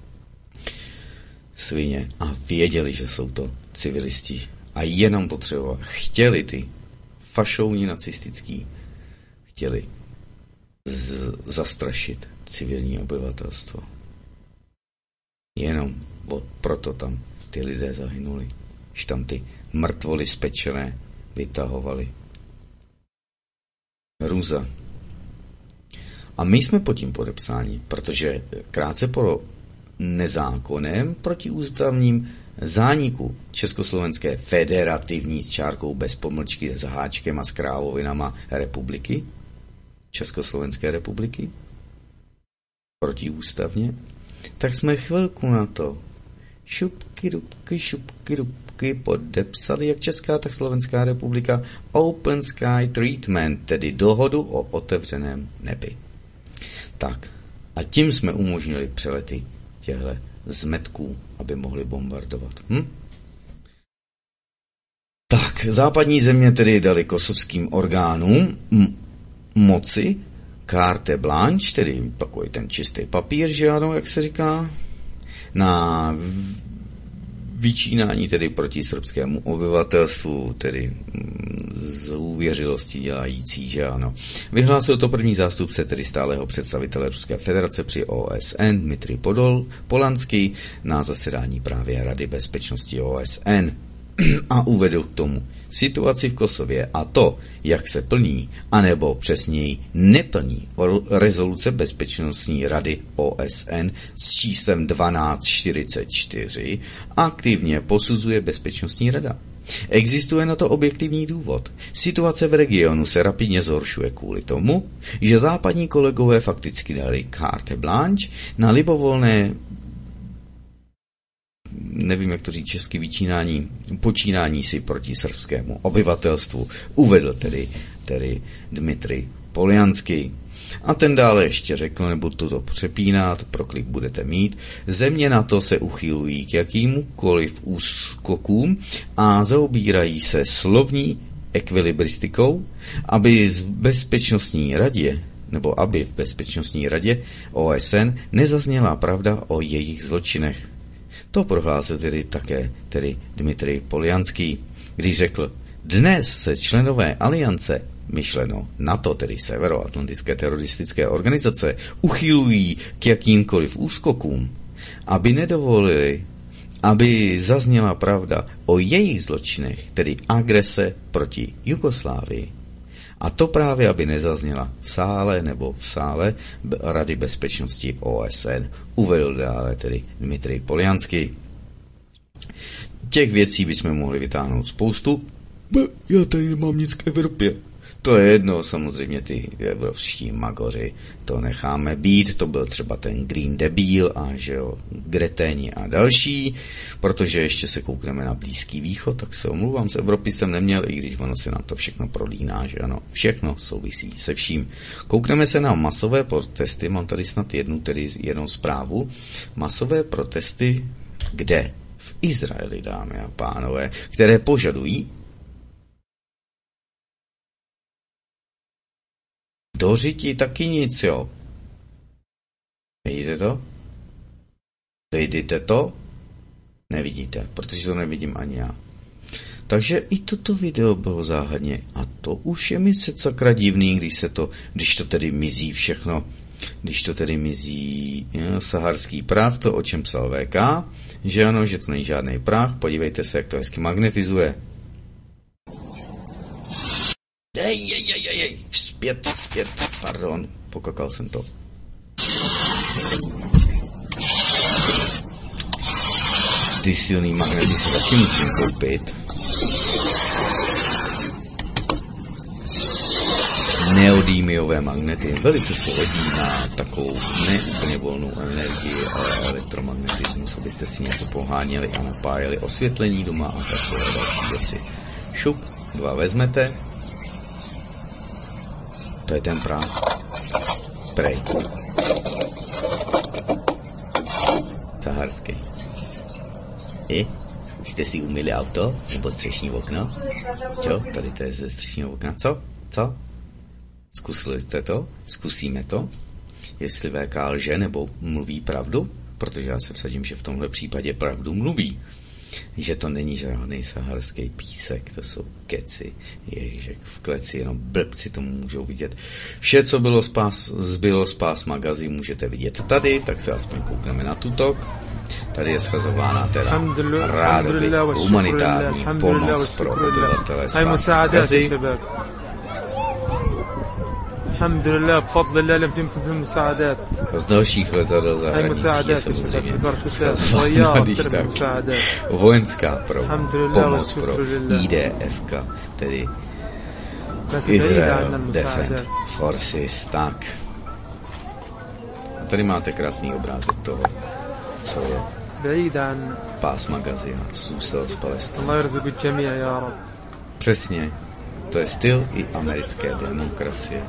Svině a věděli, že jsou to civilisti a jenom potřebovali, chtěli ty fašouni nacistický, chtěli zastrašit civilní obyvatelstvo. Jenom proto tam ty lidé zahynuli, že tam ty mrtvoly spečené vytahovali. Hrůza. A my jsme pod tím podepsáni, protože krátce po nezákonem protiústavním zániku Československé federativní s čárkou bez pomlčky s háčkem a s krávovinama republiky, Československé republiky, protiústavně, tak jsme chvilku na to šupky dubky podepsali jak Česká, tak Slovenská republika Open Sky Treatment, tedy dohodu o otevřeném nebi. Tak, a tím jsme umožnili přelety těchto zmetků, aby mohli bombardovat. Tak, západní země tedy dali kosovským orgánům moci carte blanche, tedy takový ten čistý papír, že ano, jak se říká, na vyčínání tedy proti srbskému obyvatelstvu, tedy z úvěřilosti dělající, že ano. Vyhlásil to první zástupce, tedy stálého představitele Ruské federace při OSN Dmitry Polanský na zasedání právě Rady bezpečnosti OSN a uvedl k tomu situaci v Kosově a to, jak se plní, anebo přesněji neplní rezoluce Bezpečnostní rady OSN s číslem 1244 aktivně posuzuje Bezpečnostní rada. Existuje na to objektivní důvod. Situace v regionu se rapidně zhoršuje kvůli tomu, že západní kolegové fakticky dali carte blanche na libovolné, nevím, jak to říct česky, počínání si proti srbskému obyvatelstvu, uvedl tedy Dmitry Poljanský. A ten dále ještě řekl, nebudu to přepínat, pro klik budete mít, země NATO se uchylují k jakýmukoliv úskokům a zaobírají se slovní ekvilibristikou, aby v Bezpečnostní radě OSN nezazněla pravda o jejich zločinech. To prohlásil tedy Dmitry Poljanský, když řekl, dnes se členové aliance, myšleno NATO, tedy Severoatlantické teroristické organizace, uchylují k jakýmkoliv úskokům, aby nedovolili aby zazněla pravda o jejich zločinech, tedy agrese proti Jugoslávii. A to právě, aby nezazněla v sále Rady bezpečnosti OSN, uvedl dále tedy Dmitrij Poljanský. Těch věcí bychom mohli vytáhnout spoustu. Já tady nemám nic k Evropě. To je jedno, samozřejmě ty evropští magoři, to necháme být, to byl třeba ten Green Debil a že jo, Greténi a další, protože ještě se koukneme na Blízký východ, tak se omluvám, z Evropy jsem neměl, i když ono se nám to všechno prolíná, že ano, všechno souvisí se vším. Koukneme se na masové protesty, mám tady snad jednu zprávu, masové protesty, kde? V Izraeli, dámy a pánové, které požadují do řiti taky nic, jo. Vidíte to? Vidíte to? Nevidíte, protože to nevidím ani já. Takže i toto video bylo záhadně. A to už je mi se sakra divný, když to tedy mizí všechno. Když to tedy mizí saharský prach, to o čem psal VK, že ano, že to není žádný prach, podívejte se, jak to hezky magnetizuje. Zpět, pardon, pokakal jsem to. Ty silný magnety si taky musím koupit. Neodýmiové magnety velice se hodí na takovou neúplně volnou energii, ale elektromagnetismus, abyste si něco poháněli a napájeli osvětlení doma a takové další věci. Šup, 2 vezmete. To je ten prach. Prej. Saharský. Už jste si umyli auto? Nebo střešní okno? Co? Tady to je ze střešního okna. Co? Zkusili jste to? Zkusíme to? Jestli VK lže nebo mluví pravdu? Protože já se vsadím, že v tomhle případě pravdu mluví. Že to není žádný saharský písek, to jsou keci. Ježišek, v kleci jenom blbci tomu můžou vidět. Vše, co zbylo z pás magazín, můžete vidět tady, tak se aspoň koukneme na tutok. Tady je schazována teda rádoby humanitární pomoc pro obyvatele z pás Gazy. Z dalších letadel zahraničí je samozřejmě schazována, když tak, vojenská pomoc pro IDF, tedy Israel Defense Forces, tak. A tady máte krásný obrázek toho, co je pásma Gazy a co zůstalo z Palestiny. Přesně, to je styl i americké demokracie.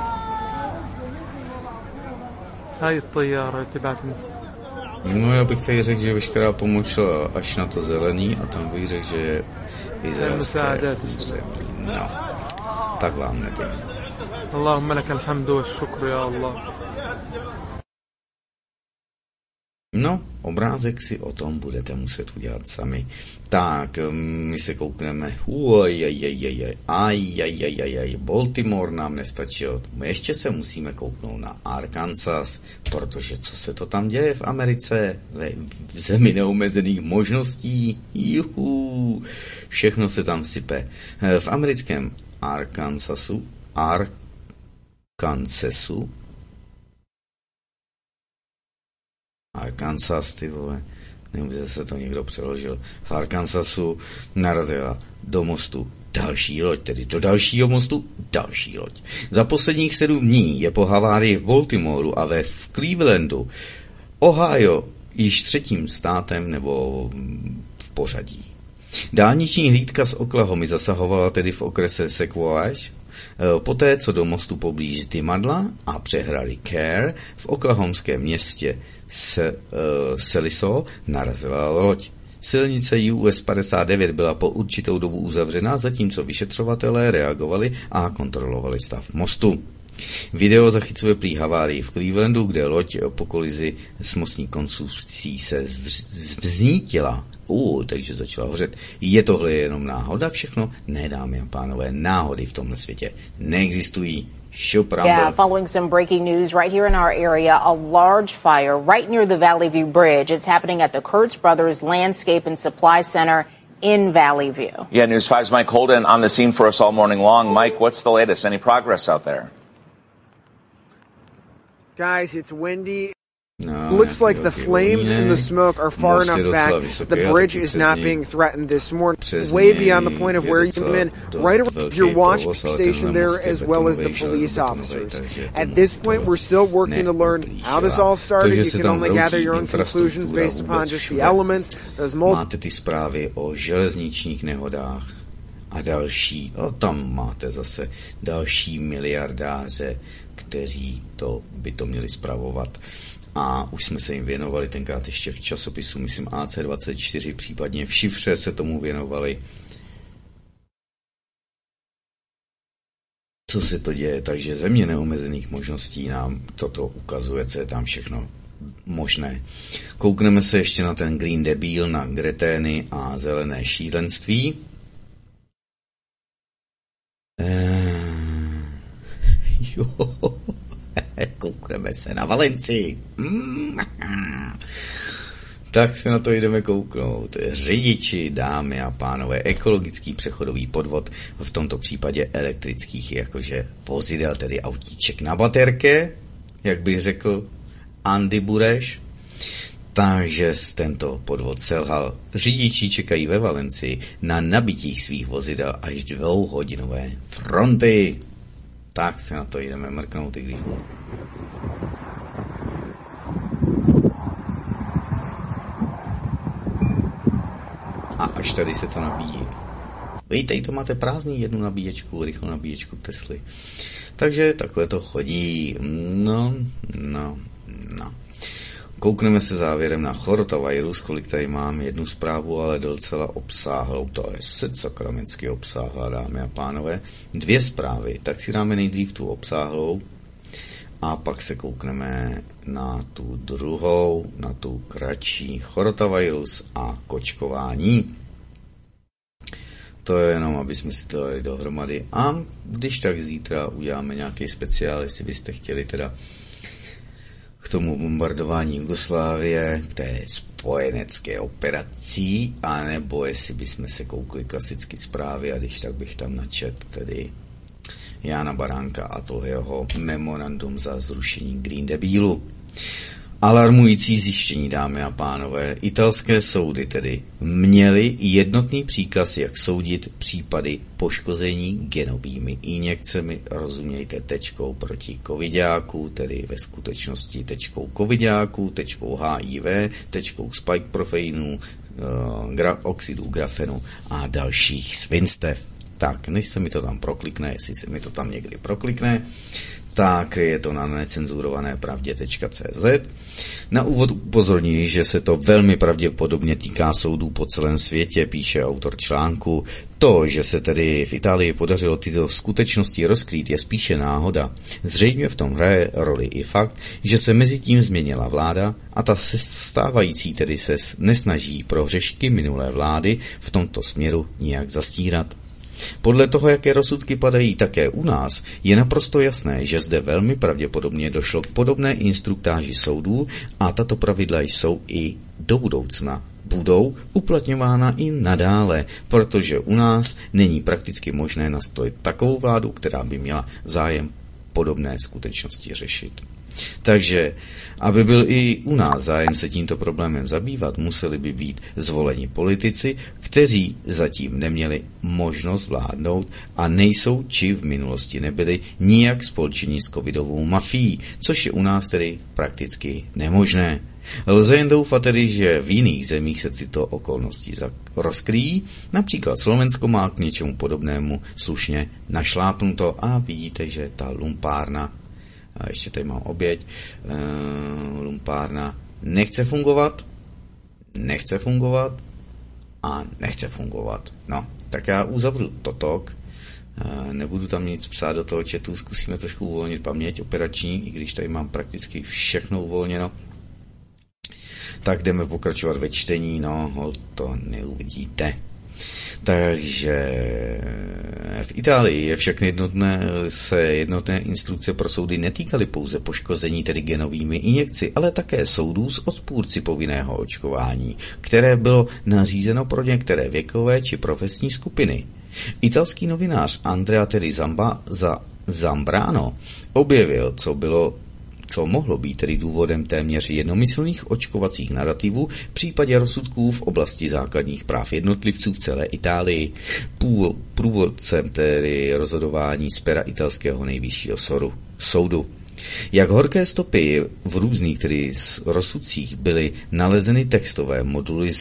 No, já bych tady řekl, že veškerá pomoc šla až na to zelený a tam bych řekl, že je izraelské území. No, tak vám nevím. Allahumma lakal hamdu wa shukru, ya Allah. No, obrázek si o tom budete muset udělat sami. Tak, my se koukneme. Baltimore nám nestačil. Ještě se musíme kouknout na Arkansas, protože co se to tam děje v Americe? V zemi neomezených možností. Juhu. Všechno se tam sype. V americkém Arkansasu, Arkansas, ty vole, nevím, že se to někdo přeložil. V Arkansasu narazila do mostu další loď, tedy do dalšího mostu další loď. Za posledních 7 dní je po havárii v Baltimoru a v Clevelandu Ohio již 3. státem nebo v pořadí. Dálniční hlídka z Oklahomy zasahovala tedy v okrese Sequoia, poté co do mostu poblíž Zdymadla a přehrady Care v oklahomském městě Seliso narazila loď. Silnice US 59 byla po určitou dobu uzavřena, zatímco vyšetřovatelé reagovali a kontrolovali stav mostu. Video zachycuje prý havárii v Clevelandu, kde loď po kolizi s mostní konstrukcí se vznítila takže začala hořet. Je tohle jenom náhoda všechno? Ne, dámy a pánové, náhody v tomhle světě neexistují. Yeah, following some breaking news right here in our area, a large fire right near the Valley View Bridge. It's happening at the Kurtz Brothers Landscape and Supply Center in Valley View. Yeah, News 5's Mike Holden on the scene for us all morning long. Mike, what's the latest? Any progress out there? Guys, it's windy. Looks like the flames and the smoke are far enough back. The bridge is not being threatened this morning. Way beyond the point of where you've been, right around your watch station there, as well as the police officers. At this point, we're still working to learn how this all started. You can only gather your own conclusions based upon just the elements. Máte ty zprávy o železničních nehodách a další. Tam máte zase další miliardáře, kteří by to měli spravovat. A už jsme se jim věnovali tenkrát ještě v časopisu, myslím AC24, případně v Šifře se tomu věnovali. Co se to děje? Takže země neomezených možností nám toto ukazuje, co je tam všechno možné. Koukneme se ještě na ten Green Deal, na Gretény a zelené šílenství. Koukneme se na Valencii. Tak se na to jdeme kouknout. Řidiči, dámy a pánové, ekologický přechodový podvod, v tomto případě elektrických jakože vozidel, tedy autíček na baterke, jak bych řekl Andy Bureš. Takže tento podvod selhal. Řidiči čekají ve Valencii na nabití svých vozidel až 2hodinové fronty. Tak se na to jdeme mrknout, i když a až tady se to nabíjí. Víte, to máte prázdný jednu nabíječku, rychlou nabíječku Tesly. Takže takhle to chodí. No. Koukneme se závěrem na chorotavirus, kolik tady mám, jednu zprávu, ale docela obsáhlou. To je sakramentsky obsáhlá, dámy a pánové. 2 zprávy, tak si dáme nejdřív tu obsáhlou a pak se koukneme na tu druhou, na tu kratší. Chorotavirus a kočkování. To je jenom, aby jsme si to dali dohromady. A když tak zítra uděláme nějaký speciál, jestli byste chtěli teda k tomu bombardování Jugoslávie, k té spojenecké operací, anebo jestli bychom se koukli klasicky zprávy a když tak bych tam načet tedy Jána Baránka a toho jeho memorandum za zrušení Green Dealu. Alarmující zjištění, dámy a pánové. Italské soudy tedy měly jednotný příkaz, jak soudit případy poškození genovými injekcemi, rozumějte tečkou proti covidáku, tedy ve skutečnosti tečkou covidáku, tečkou HIV, tečkou spike profeinů, oxidů grafenu a dalších svinstev. Tak, než se mi to tam proklikne, jestli se mi to tam někdy proklikne, tak je to na necenzurované pravdě.cz. Na úvod upozorňuji, že se to velmi pravděpodobně týká soudů po celém světě, píše autor článku. To, že se tedy v Itálii podařilo tyto skutečnosti rozkrýt, je spíše náhoda. Zřejmě v tom hraje roli i fakt, že se mezi tím změnila vláda a ta stávající tedy se nesnaží prohřešky minulé vlády v tomto směru nijak zastírat. Podle toho, jaké rozsudky padají také u nás, je naprosto jasné, že zde velmi pravděpodobně došlo k podobné instruktáži soudů a tato pravidla jsou i do budoucna. Budou uplatňována i nadále, protože u nás není prakticky možné nastolit takovou vládu, která by měla zájem podobné skutečnosti řešit. Takže, aby byl i u nás zájem se tímto problémem zabývat, museli by být zvoleni politici, kteří zatím neměli možnost vládnout a nejsou či v minulosti nebyli nijak spolčení s covidovou mafií, což je u nás tedy prakticky nemožné. Lze jen doufat tedy, že v jiných zemích se tyto okolnosti rozkryjí, například Slovensko má k něčemu podobnému slušně našlápnuto a vidíte, že ta lumpárna, a ještě tady mám oběť, lumpárna nechce fungovat. No, tak já uzavřu totok, nebudu tam nic psát do toho chatu, zkusíme trošku uvolnit paměť operační, i když tady mám prakticky všechno uvolněno. Tak jdeme pokračovat ve čtení, no to neuvidíte. Takže v Itálii je však jednotné instrukce pro soudy netýkaly pouze poškození tedy genovými injekci, ale také soudů s odpůrci povinného očkování, které bylo nařízeno pro některé věkové či profesní skupiny. Italský novinář Andrea tedy Zambrano objevil, co mohlo být tedy důvodem téměř jednomyslných očkovacích narativů v případě rozsudků v oblasti základních práv jednotlivců v celé Itálii. Průvodcem tedy rozhodování z pera italského nejvyššího soudu. Jak horké stopy v různých tedy rozsudcích byly nalezeny textové moduly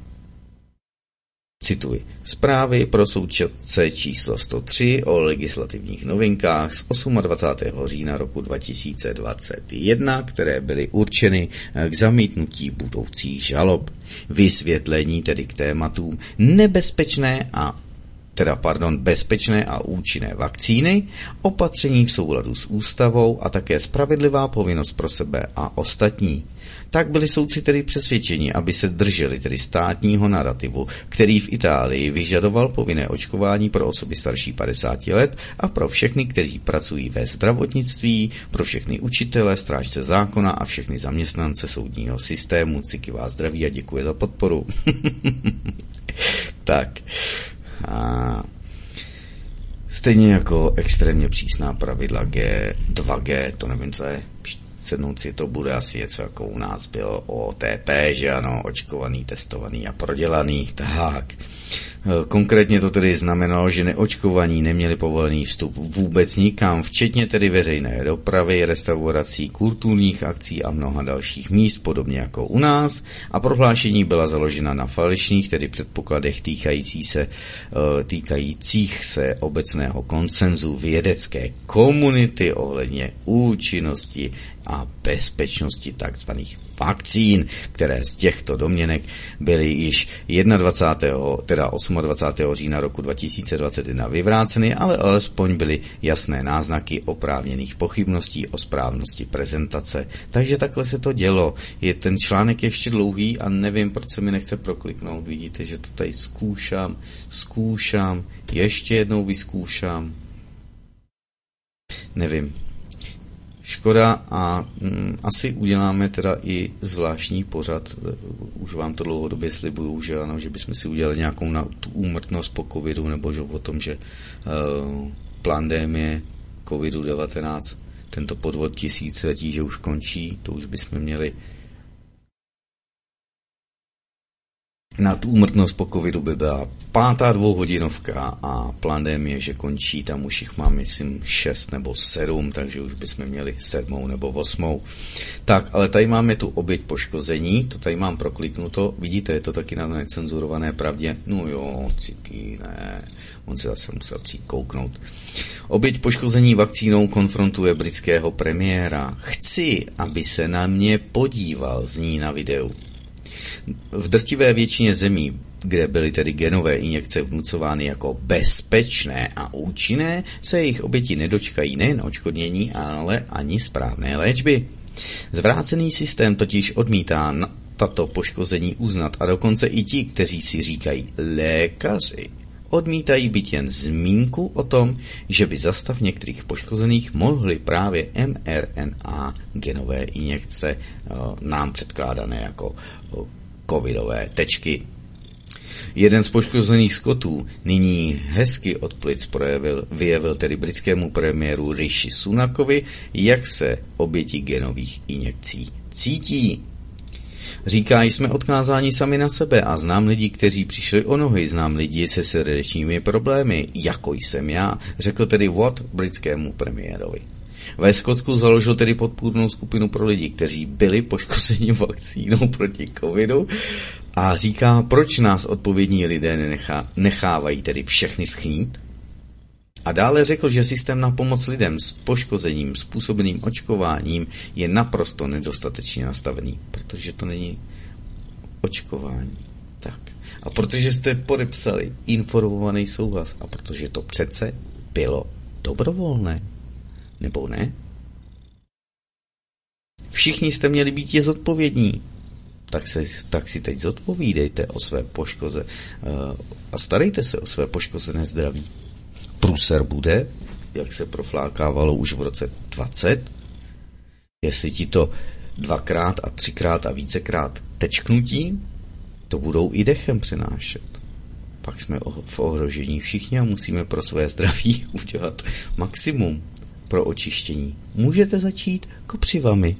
Cituji. Zprávy pro soudce číslo 103 o legislativních novinkách z 28. října roku 2021, které byly určeny k zamítnutí budoucích žalob. Vysvětlení tedy k tématům bezpečné a účinné vakcíny, opatření v souladu s ústavou a také spravedlivá povinnost pro sebe a ostatní. Tak byli soudci tedy přesvědčeni, aby se drželi tedy státního narrativu, který v Itálii vyžadoval povinné očkování pro osoby starší 50 let a pro všechny, kteří pracují ve zdravotnictví, pro všechny učitele, strážce zákona a všechny zaměstnance soudního systému. Ciky vás zdraví a děkuji za podporu. Tak. A stejně jako extrémně přísná pravidla G2G, to nevím, co je, sednout si to bude asi něco, jako u nás bylo OTP, že ano, očkovaný, testovaný a prodělaný, tak. Konkrétně to tedy znamenalo, že neočkovaní neměli povolený vstup vůbec nikam, včetně tedy veřejné dopravy, restaurací, kulturních akcí a mnoha dalších míst, podobně jako u nás. A prohlášení byla založena na falešných, tedy předpokladech týkajících se obecného konsenzu vědecké komunity ohledně účinnosti a bezpečnosti tzv. Vakcín, které z těchto domněnek byly již 28. října roku 2021 vyvráceny, ale alespoň byly jasné náznaky oprávněných pochybností o správnosti prezentace. Takže takhle se to dělo. Ten článek je ještě dlouhý a nevím, proč se mi nechce prokliknout. Vidíte, že to tady zkoušám, ještě jednou vyzkoušám. Nevím. Škoda a asi uděláme teda i zvláštní pořad, už vám to dlouhodobě slibuju, že ano, že bychom si udělali nějakou na tu úmrtnost po covidu, nebo že o tom, že pandemie covidu-19, tento podvod tisíciletí, že už končí, to už bychom měli. Na tu úmrtnost po covidu by byla 5. dvouhodinovka a pandemie, že končí, tam už jich mám, myslím, 6 nebo 7, takže už bychom měli 7. nebo 8. Tak, ale tady máme tu oběť poškození, to tady mám prokliknuto, vidíte, je to taky na necenzurované pravdě, no jo, ciky, ne, on se zase musel přijít kouknout. Oběť poškození vakcínou konfrontuje britského premiéra. Chci, aby se na mě podíval, zní na videu. V drtivé většině zemí, kde byly tedy genové injekce vnucovány jako bezpečné a účinné, se jejich oběti nedočkají nejen odškodnění, ale ani správné léčby. Zvrácený systém totiž odmítá tato poškození uznat a dokonce i ti, kteří si říkají lékaři, odmítají být jen zmínku o tom, že by za stav některých poškozených mohly právě mRNA genové injekce nám předkládané jako covidové tečky. Jeden z poškozených skotů nyní hezky od plic vyjevil tedy britskému premiéru Rishi Sunakovi, jak se oběti genových injekcí cítí. Říká, jsme odkázáni sami na sebe a znám lidi, kteří přišli o nohy, znám lidi se srdečními problémy, jako jsem já, řekl tedy Watt britskému premiérovi. Ve Skotsku založil tedy podpůrnou skupinu pro lidi, kteří byli poškozeni vakcínou proti covidu a říká, proč nás odpovědní lidé nechávají tedy všechny schnít. A dále řekl, že systém na pomoc lidem s poškozením způsobeným očkováním je naprosto nedostatečně nastavený, protože to není očkování. Tak. A protože jste podepsali informovaný souhlas a protože to přece bylo dobrovolné. Nebo ne? Všichni jste měli být zodpovědní. tak si teď zodpovídejte o své poškoze a starejte se o své poškozené zdraví. Průser bude, jak se proflákávalo už v roce 20, jestli ti to 2x a 3x a vícekrát tečknutí, to budou i dechem přenášet. Pak jsme v ohrožení všichni a musíme pro své zdraví udělat maximum pro očištění. Můžete začít kopřivami.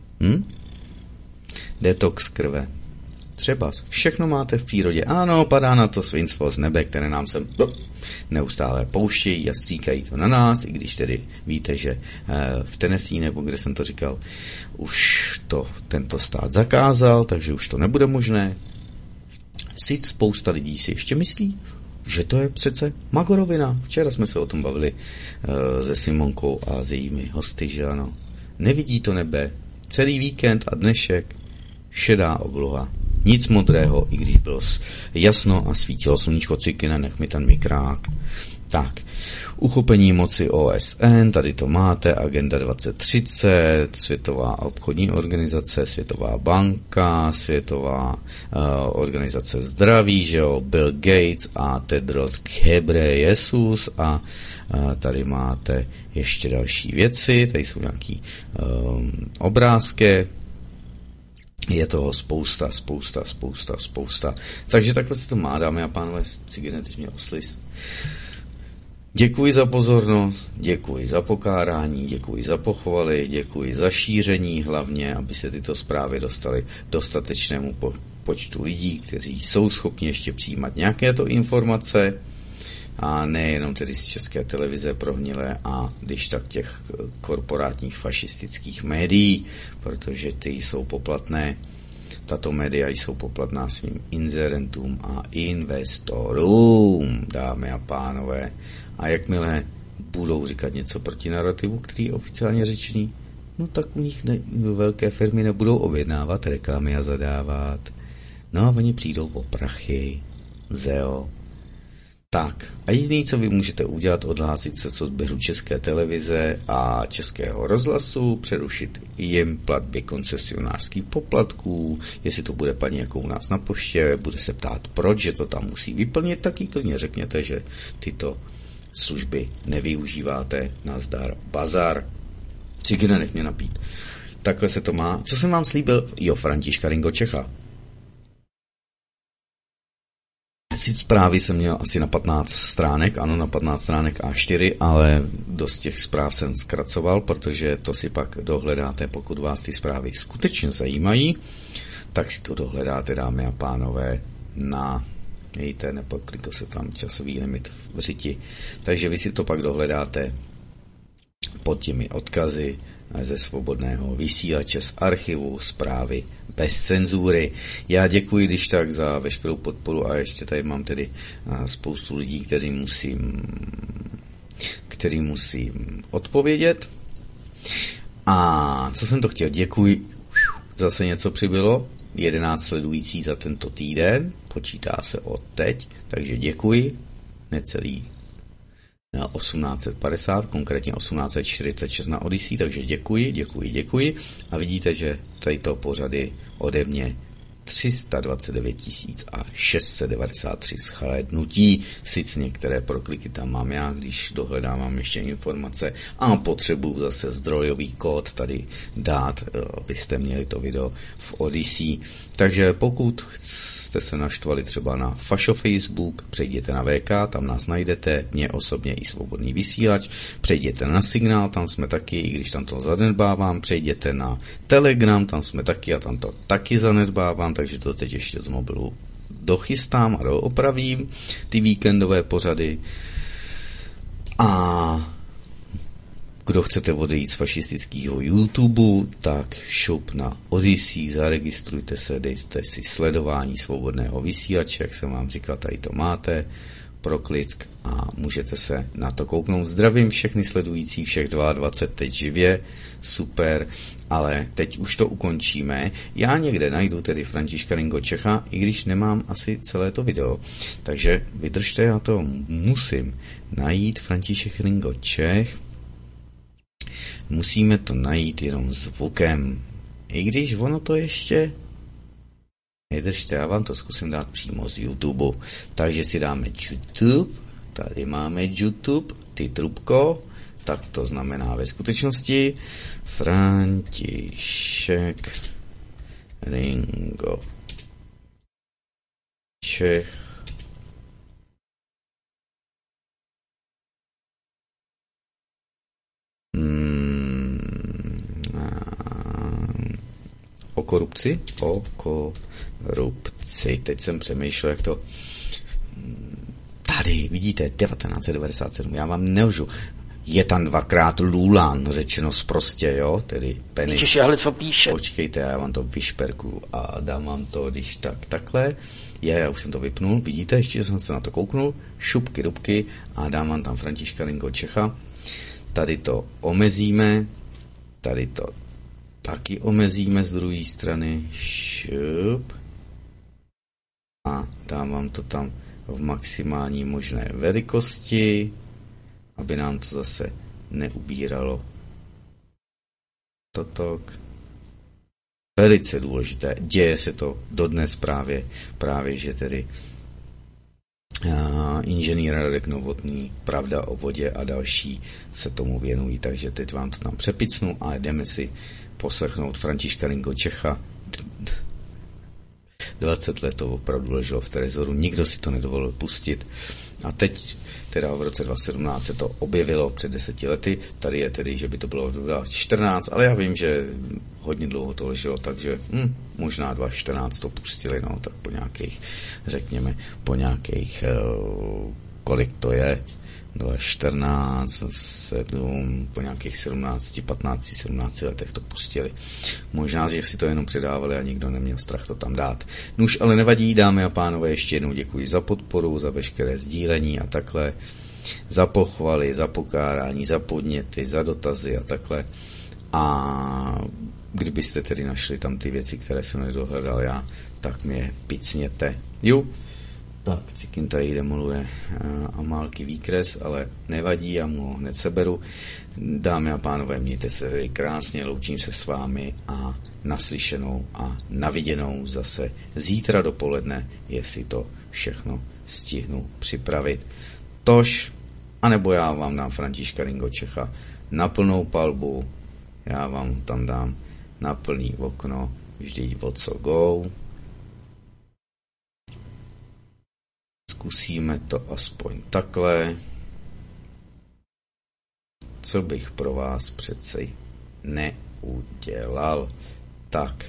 Detox krve. Třeba všechno máte v přírodě. Ano, padá na to svinstvo z nebe, které nám sem neustále pouštějí a stříkají to na nás, i když tedy víte, že v Tennessee, nebo kde jsem to říkal, už to tento stát zakázal, takže už to nebude možné. Sice spousta lidí si ještě myslí, že to je přece magorovina. Včera jsme se o tom bavili se Simonkou a s jejími hosty, že ano. Nevidí to nebe. Celý víkend a dnešek šedá obloha. Nic modrého, i když bylo jasno a svítilo sluníčko, cikine, nech mi ten mikrák. Tak, uchopení moci OSN, tady to máte, Agenda 2030, Světová obchodní organizace, Světová banka, Světová organizace zdraví, že jo, Bill Gates a Tedros Ghebreyesus a tady máte ještě další věci, tady jsou nějaký obrázky. Je toho spousta. Takže takhle se to má, dámy a pánové, Cigine, teď mě oslis. Děkuji za pozornost, děkuji za pokárání, děkuji za pochvaly, děkuji za šíření, hlavně, aby se tyto zprávy dostaly dostatečnému počtu lidí, kteří jsou schopni ještě přijímat nějaké to informace, a nejenom tedy z České televize prohnilé a když tak těch korporátních fašistických médií, protože ty jsou poplatné, tato média jsou poplatná svým inzerentům a investorům, dámy a pánové. A jakmile budou říkat něco proti narrativu, který je oficiálně řečený, no tak u nich velké firmy nebudou objednávat reklamy a zadávat. No a oni přijdou o prachy, zeo. Tak, a jediné, co vy můžete udělat, odhlásit se z odběru České televize a Českého rozhlasu, přerušit jim platby koncesionářských poplatků, jestli to bude paní jako u nás na poště, bude se ptát, proč, že to tam musí vyplnit, tak jí klidně řekněte, že tyto služby nevyužíváte, nazdar, bazar. Cigine, nech mě napít. Takhle se to má. Co jsem vám slíbil? Jo, Františka Ringo Čecha. Zprávy jsem měl asi na 15 stránek, ano, na 15 stránek A4, ale dost těch zpráv jsem zkracoval, protože to si pak dohledáte, pokud vás ty zprávy skutečně zajímají, tak si to dohledáte, dámy a pánové, mějte, nepoklikl se tam časový limit v řiti, takže vy si to pak dohledáte pod těmi odkazy ze svobodného vysílače z archivu, zprávy bez cenzury. Já děkuji když tak za veškerou podporu a ještě tady mám tedy spoustu lidí, který musím odpovědět. A co jsem to chtěl? Děkuji. Zase něco přibylo. 11 sledující za tento týden. Počítá se od teď. Takže děkuji. Necelý 1850, konkrétně 1846 na Odyssey, takže děkuji. A vidíte, že tady to pořady ode mě 329 693 shlédnutí. Sice některé prokliky tam mám já, když dohledávám ještě informace a potřebuju zase zdrojový kód tady dát, abyste měli to video v Odyssey. Takže pokud jste se naštvali třeba na Fašo Facebook, přejděte na VK, tam nás najdete, mě osobně i Svobodný vysílač, přejděte na Signál, tam jsme taky, i když tam to zanedbávám, přejděte na Telegram, tam jsme taky a tam to taky zanedbávám, takže to teď ještě z mobilu dochystám a doopravím ty víkendové pořady. A kdo chcete odejít z fašistického YouTube, tak šup na Odyssey, zaregistrujte se, dejte si sledování Svobodného vysílače, jak jsem vám říkal, tady to máte, proklick a můžete se na to kouknout. Zdravím všechny sledující, všech 22 teď živě, super, ale teď už to ukončíme. Já někde najdu tedy Františka Ringo Čecha, i když nemám asi celé to video, takže vydržte, já to musím najít, František Ringo Čech. Musíme to najít jenom zvukem. I když ono to ještě Nedržte, já vám to zkusím dát přímo z YouTube. Takže si dáme YouTube, tady máme YouTube, ty trubko, tak to znamená ve skutečnosti František Ringo Čech. O korupci? O korupci. Teď jsem přemýšlel, jak to... Tady, vidíte, 1997, já vám nelžu. Je tam dvakrát Lulan, řečeno sprostě, jo, tedy penis. Píšeš, ale co píše? Počkejte, já vám to vyšperku a dám vám to, když takhle. Já už jsem to vypnul, vidíte, ještě jsem se na to kouknul, šupky, dubky a dám vám tam Františka Ringo Čecha. Tady to omezíme, tady to taky omezíme z druhé strany, šup. A dám vám to tam v maximální možné velikosti, aby nám to zase neubíralo totok. Velice důležité. Děje se to dodnes právě že tedy inženýr Radek Novotný, Pravda o vodě a další se tomu věnují, takže teď vám to tam přepicnu a jdeme si poslechnout Františka Ringo Čecha. 20 let to opravdu leželo v televizoru, nikdo si to nedovolil pustit. A teď, teda v roce 2017 se to objevilo před 10 lety, tady je tedy, že by to bylo 2014, ale já vím, že hodně dlouho to leželo, takže možná 2014 to pustili, no, tak po nějakých, řekněme, kolik to je, 2014, 7, po nějakých 17 letech to pustili. Možná, že si to jenom předávali a nikdo neměl strach to tam dát. Nuž, ale nevadí, dámy a pánové, ještě jednou děkuji za podporu, za veškeré sdílení a takhle, za pochvaly, za pokárání, za podněty, za dotazy a takhle. A kdybyste tedy našli tam ty věci, které jsem nedohledal já, tak mě picněte. Jo. Tak, Cikin tady demoluje Amálky výkres, ale nevadí, já mu ho hned seberu. Dámy a pánové, mějte se krásně, loučím se s vámi a naslyšenou a naviděnou zase zítra dopoledne, jestli to všechno stihnu připravit. Tož, anebo já vám dám Františka Ringo Čecha na plnou palbu, já vám tam dám na plný okno, vždyť o co go. Zkusíme to aspoň takhle. Co bych pro vás přeci neudělal. Tak.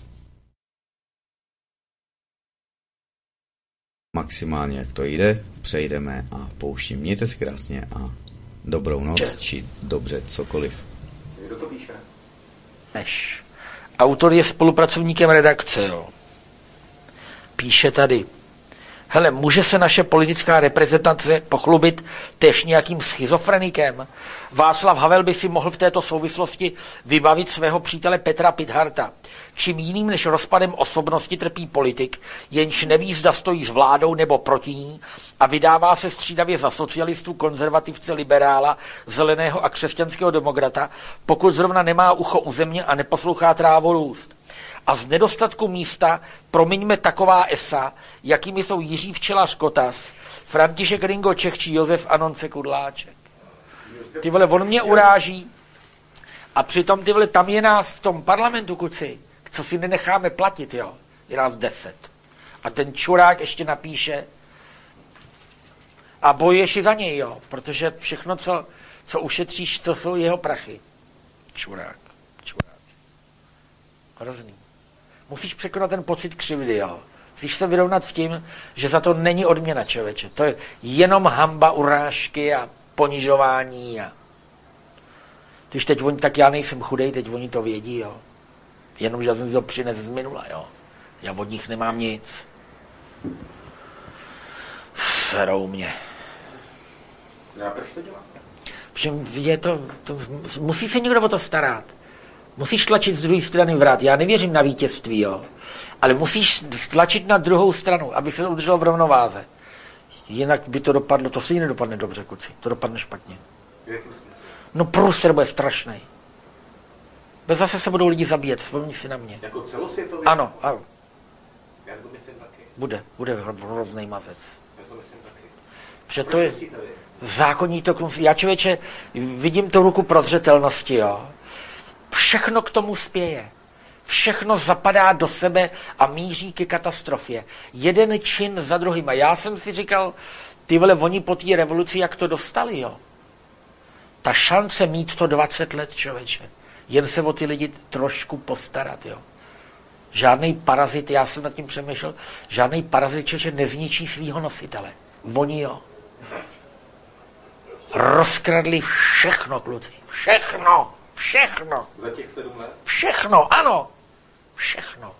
Maximálně jak to jde, přejdeme a pouštím. Mějte se krásně a dobrou noc, či dobře, cokoliv. Kdo to píše? Než. Autor je spolupracovníkem redakce, jo. Píše tady. Hele, může se naše politická reprezentace pochlubit též nějakým schizofrenikem? Václav Havel by si mohl v této souvislosti vybavit svého přítele Petra Pitharta. Čím jiným než rozpadem osobnosti trpí politik, jenž neví, zda stojí s vládou nebo proti ní a vydává se střídavě za socialistu, konzervativce, liberála, zeleného a křesťanského demokrata, pokud zrovna nemá ucho u země a neposlouchá trávu růst. A z nedostatku místa promiňme taková esa, jakými jsou Jiří Včelař Kotas, František Ringo Čech či Josef Anonce Kudláček. Ty vole, on mě uráží a přitom ty vole, tam je nás v tom parlamentu, kuci, co si nenecháme platit, jo, je nás 10. A ten čurák ještě napíše a bojuješ i za něj, jo, protože všechno, co ušetříš, to jsou jeho prachy. Čurák. Hrozný. Musíš překonat ten pocit křivdy, jo. Musíš se vyrovnat s tím, že za to není odměna, člověče. To je jenom hanba, urážky a ponižování. Když teď oni, tak já nejsem chudej, teď oni to vědí, jo. Jenomže já jsem si to přinesl z minula, jo. Já od nich nemám nic. Serou mě. Já proč to dělám? Protože je to musí se někdo o to starat. Musíš tlačit z druhé strany vrat. Já nevěřím na vítězství, jo. Ale musíš tlačit na druhou stranu, aby se udrželo v rovnováze. Jinak by to dopadlo, to si nedopadne dobře, kuci. To dopadne špatně. No průser bude strašný. Zase se budou lidi zabíjet, vzpomni si na mě. Jako celosvětově? Ano, ano. Já to myslím taky. Bude hrozný mazec. Já to myslím taky. Že to je zákonní to konstí. Já, člověče, vidím tu ruku prozřetelnosti, jo. Všechno k tomu spěje. Všechno zapadá do sebe a míří ke katastrofě. Jeden čin za druhým. A já jsem si říkal, ty vole, oni po té revoluci, jak to dostali, jo. Ta šance mít to 20 let, člověče. Jen se o ty lidi trošku postarat, jo. Žádnej parazit, já jsem nad tím přemýšlel, žádnej parazit, člověče, nezničí svýho nositele. Oni, jo. Rozkradli všechno, kluci. Všechno. Všechno. Za těch 7 let? Všechno, ano. Všechno.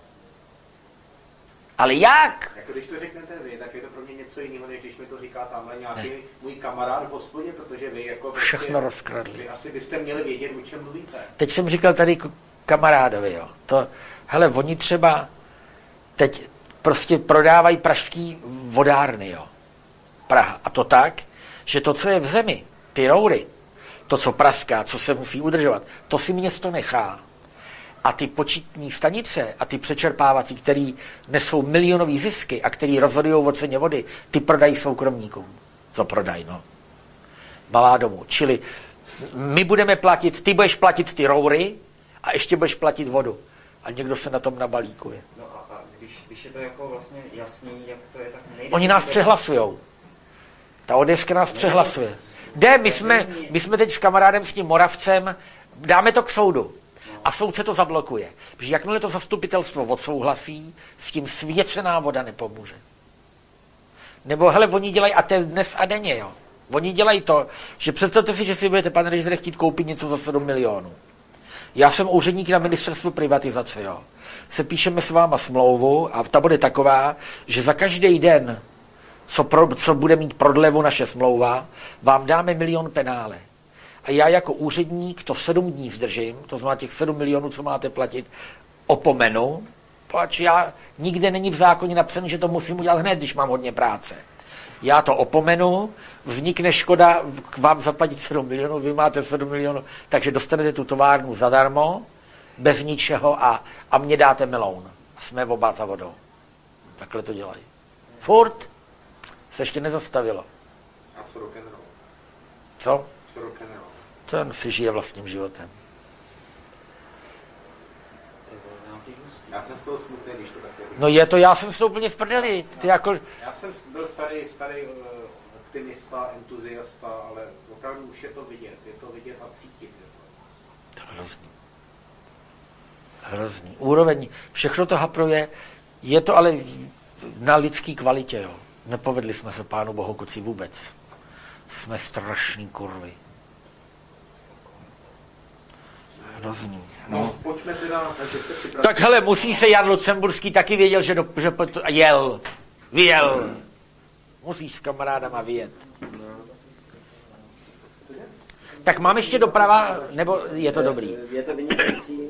Ale jak? Jako když to řeknete vy, tak je to pro mě něco jiného, než když mi to říká tamhle nějaký můj kamarád v hospodě, protože vy jako všechno rozkradli. Vy asi byste měli vědět, o čem mluvíte. Teď jsem říkal tady kamarádovi, jo. To, hele, oni třeba teď prostě prodávají pražský vodárny, jo. Praha. A to tak, že to, co je v zemi, ty roury, to, co praská, co se musí udržovat, to si město nechá. A ty početní stanice a ty přečerpávací, který nesou milionové zisky a který rozhodují o ceně vody, ty prodají soukromníkům. Co prodají, no? Malá domů. Čili my budeme platit, ty budeš platit ty roury a ještě budeš platit vodu. A někdo se na tom nabalíkuje. No a když je to jako vlastně jasný, jak to je, tak nejde. Oni nás přehlasujou. Ta ODS nás přehlasuje. My jsme teď s kamarádem, s tím Moravcem, dáme to k soudu. A soud se to zablokuje. Protože jakmile to zastupitelstvo odsouhlasí, s tím svěcená voda nepomůže. Nebo hele, oni dělají, a to je dnes a denně, jo. Oni dělají to, že představte si, že si budete, pane režisére, chtít koupit něco za 7 milionů. Já jsem úředník na ministerstvu privatizace, jo. Se píšeme s váma smlouvu a ta bude taková, že za každý den, co bude mít prodlevu naše smlouva, vám dáme 1 milion penále. A já jako úředník to 7 dní zdržím, to znamená těch 7 milionů, co máte platit, opomenu, pač já nikde není v zákoně napsané, že to musím udělat hned, když mám hodně práce. Já to opomenu, vznikne škoda k vám zaplatit 7 milionů, vy máte 7 milionů, takže dostanete tu továrnu zadarmo, bez ničeho a mě dáte meloun. Jsme oba za vodou. Takhle to dělají. Furt se ještě nezastavilo. A co rock'n'roll? Co? Co rock'n'roll? Ten si žije vlastním životem. Já jsem z toho smutný, když to také. No je to, já jsem z toho úplně v prdeli. Ty jako... Já jsem byl starý optimista, entuziasta, ale opravdu už je to vidět a cítit. To je hrozný. Úroveň, všechno to hapruje, je to ale na lidský kvalitě, jo. Nepovedli jsme se Pánu Bohu kuci vůbec. Jsme strašný kurvy. Hrozný. No, pojďme teda, tak hele, musí se Jan Lucemburský taky věděl, že vyjel. Musíš s kamarádama vyjet. Tak mám ještě doprava, nebo je to dobrý? Je to vynikající.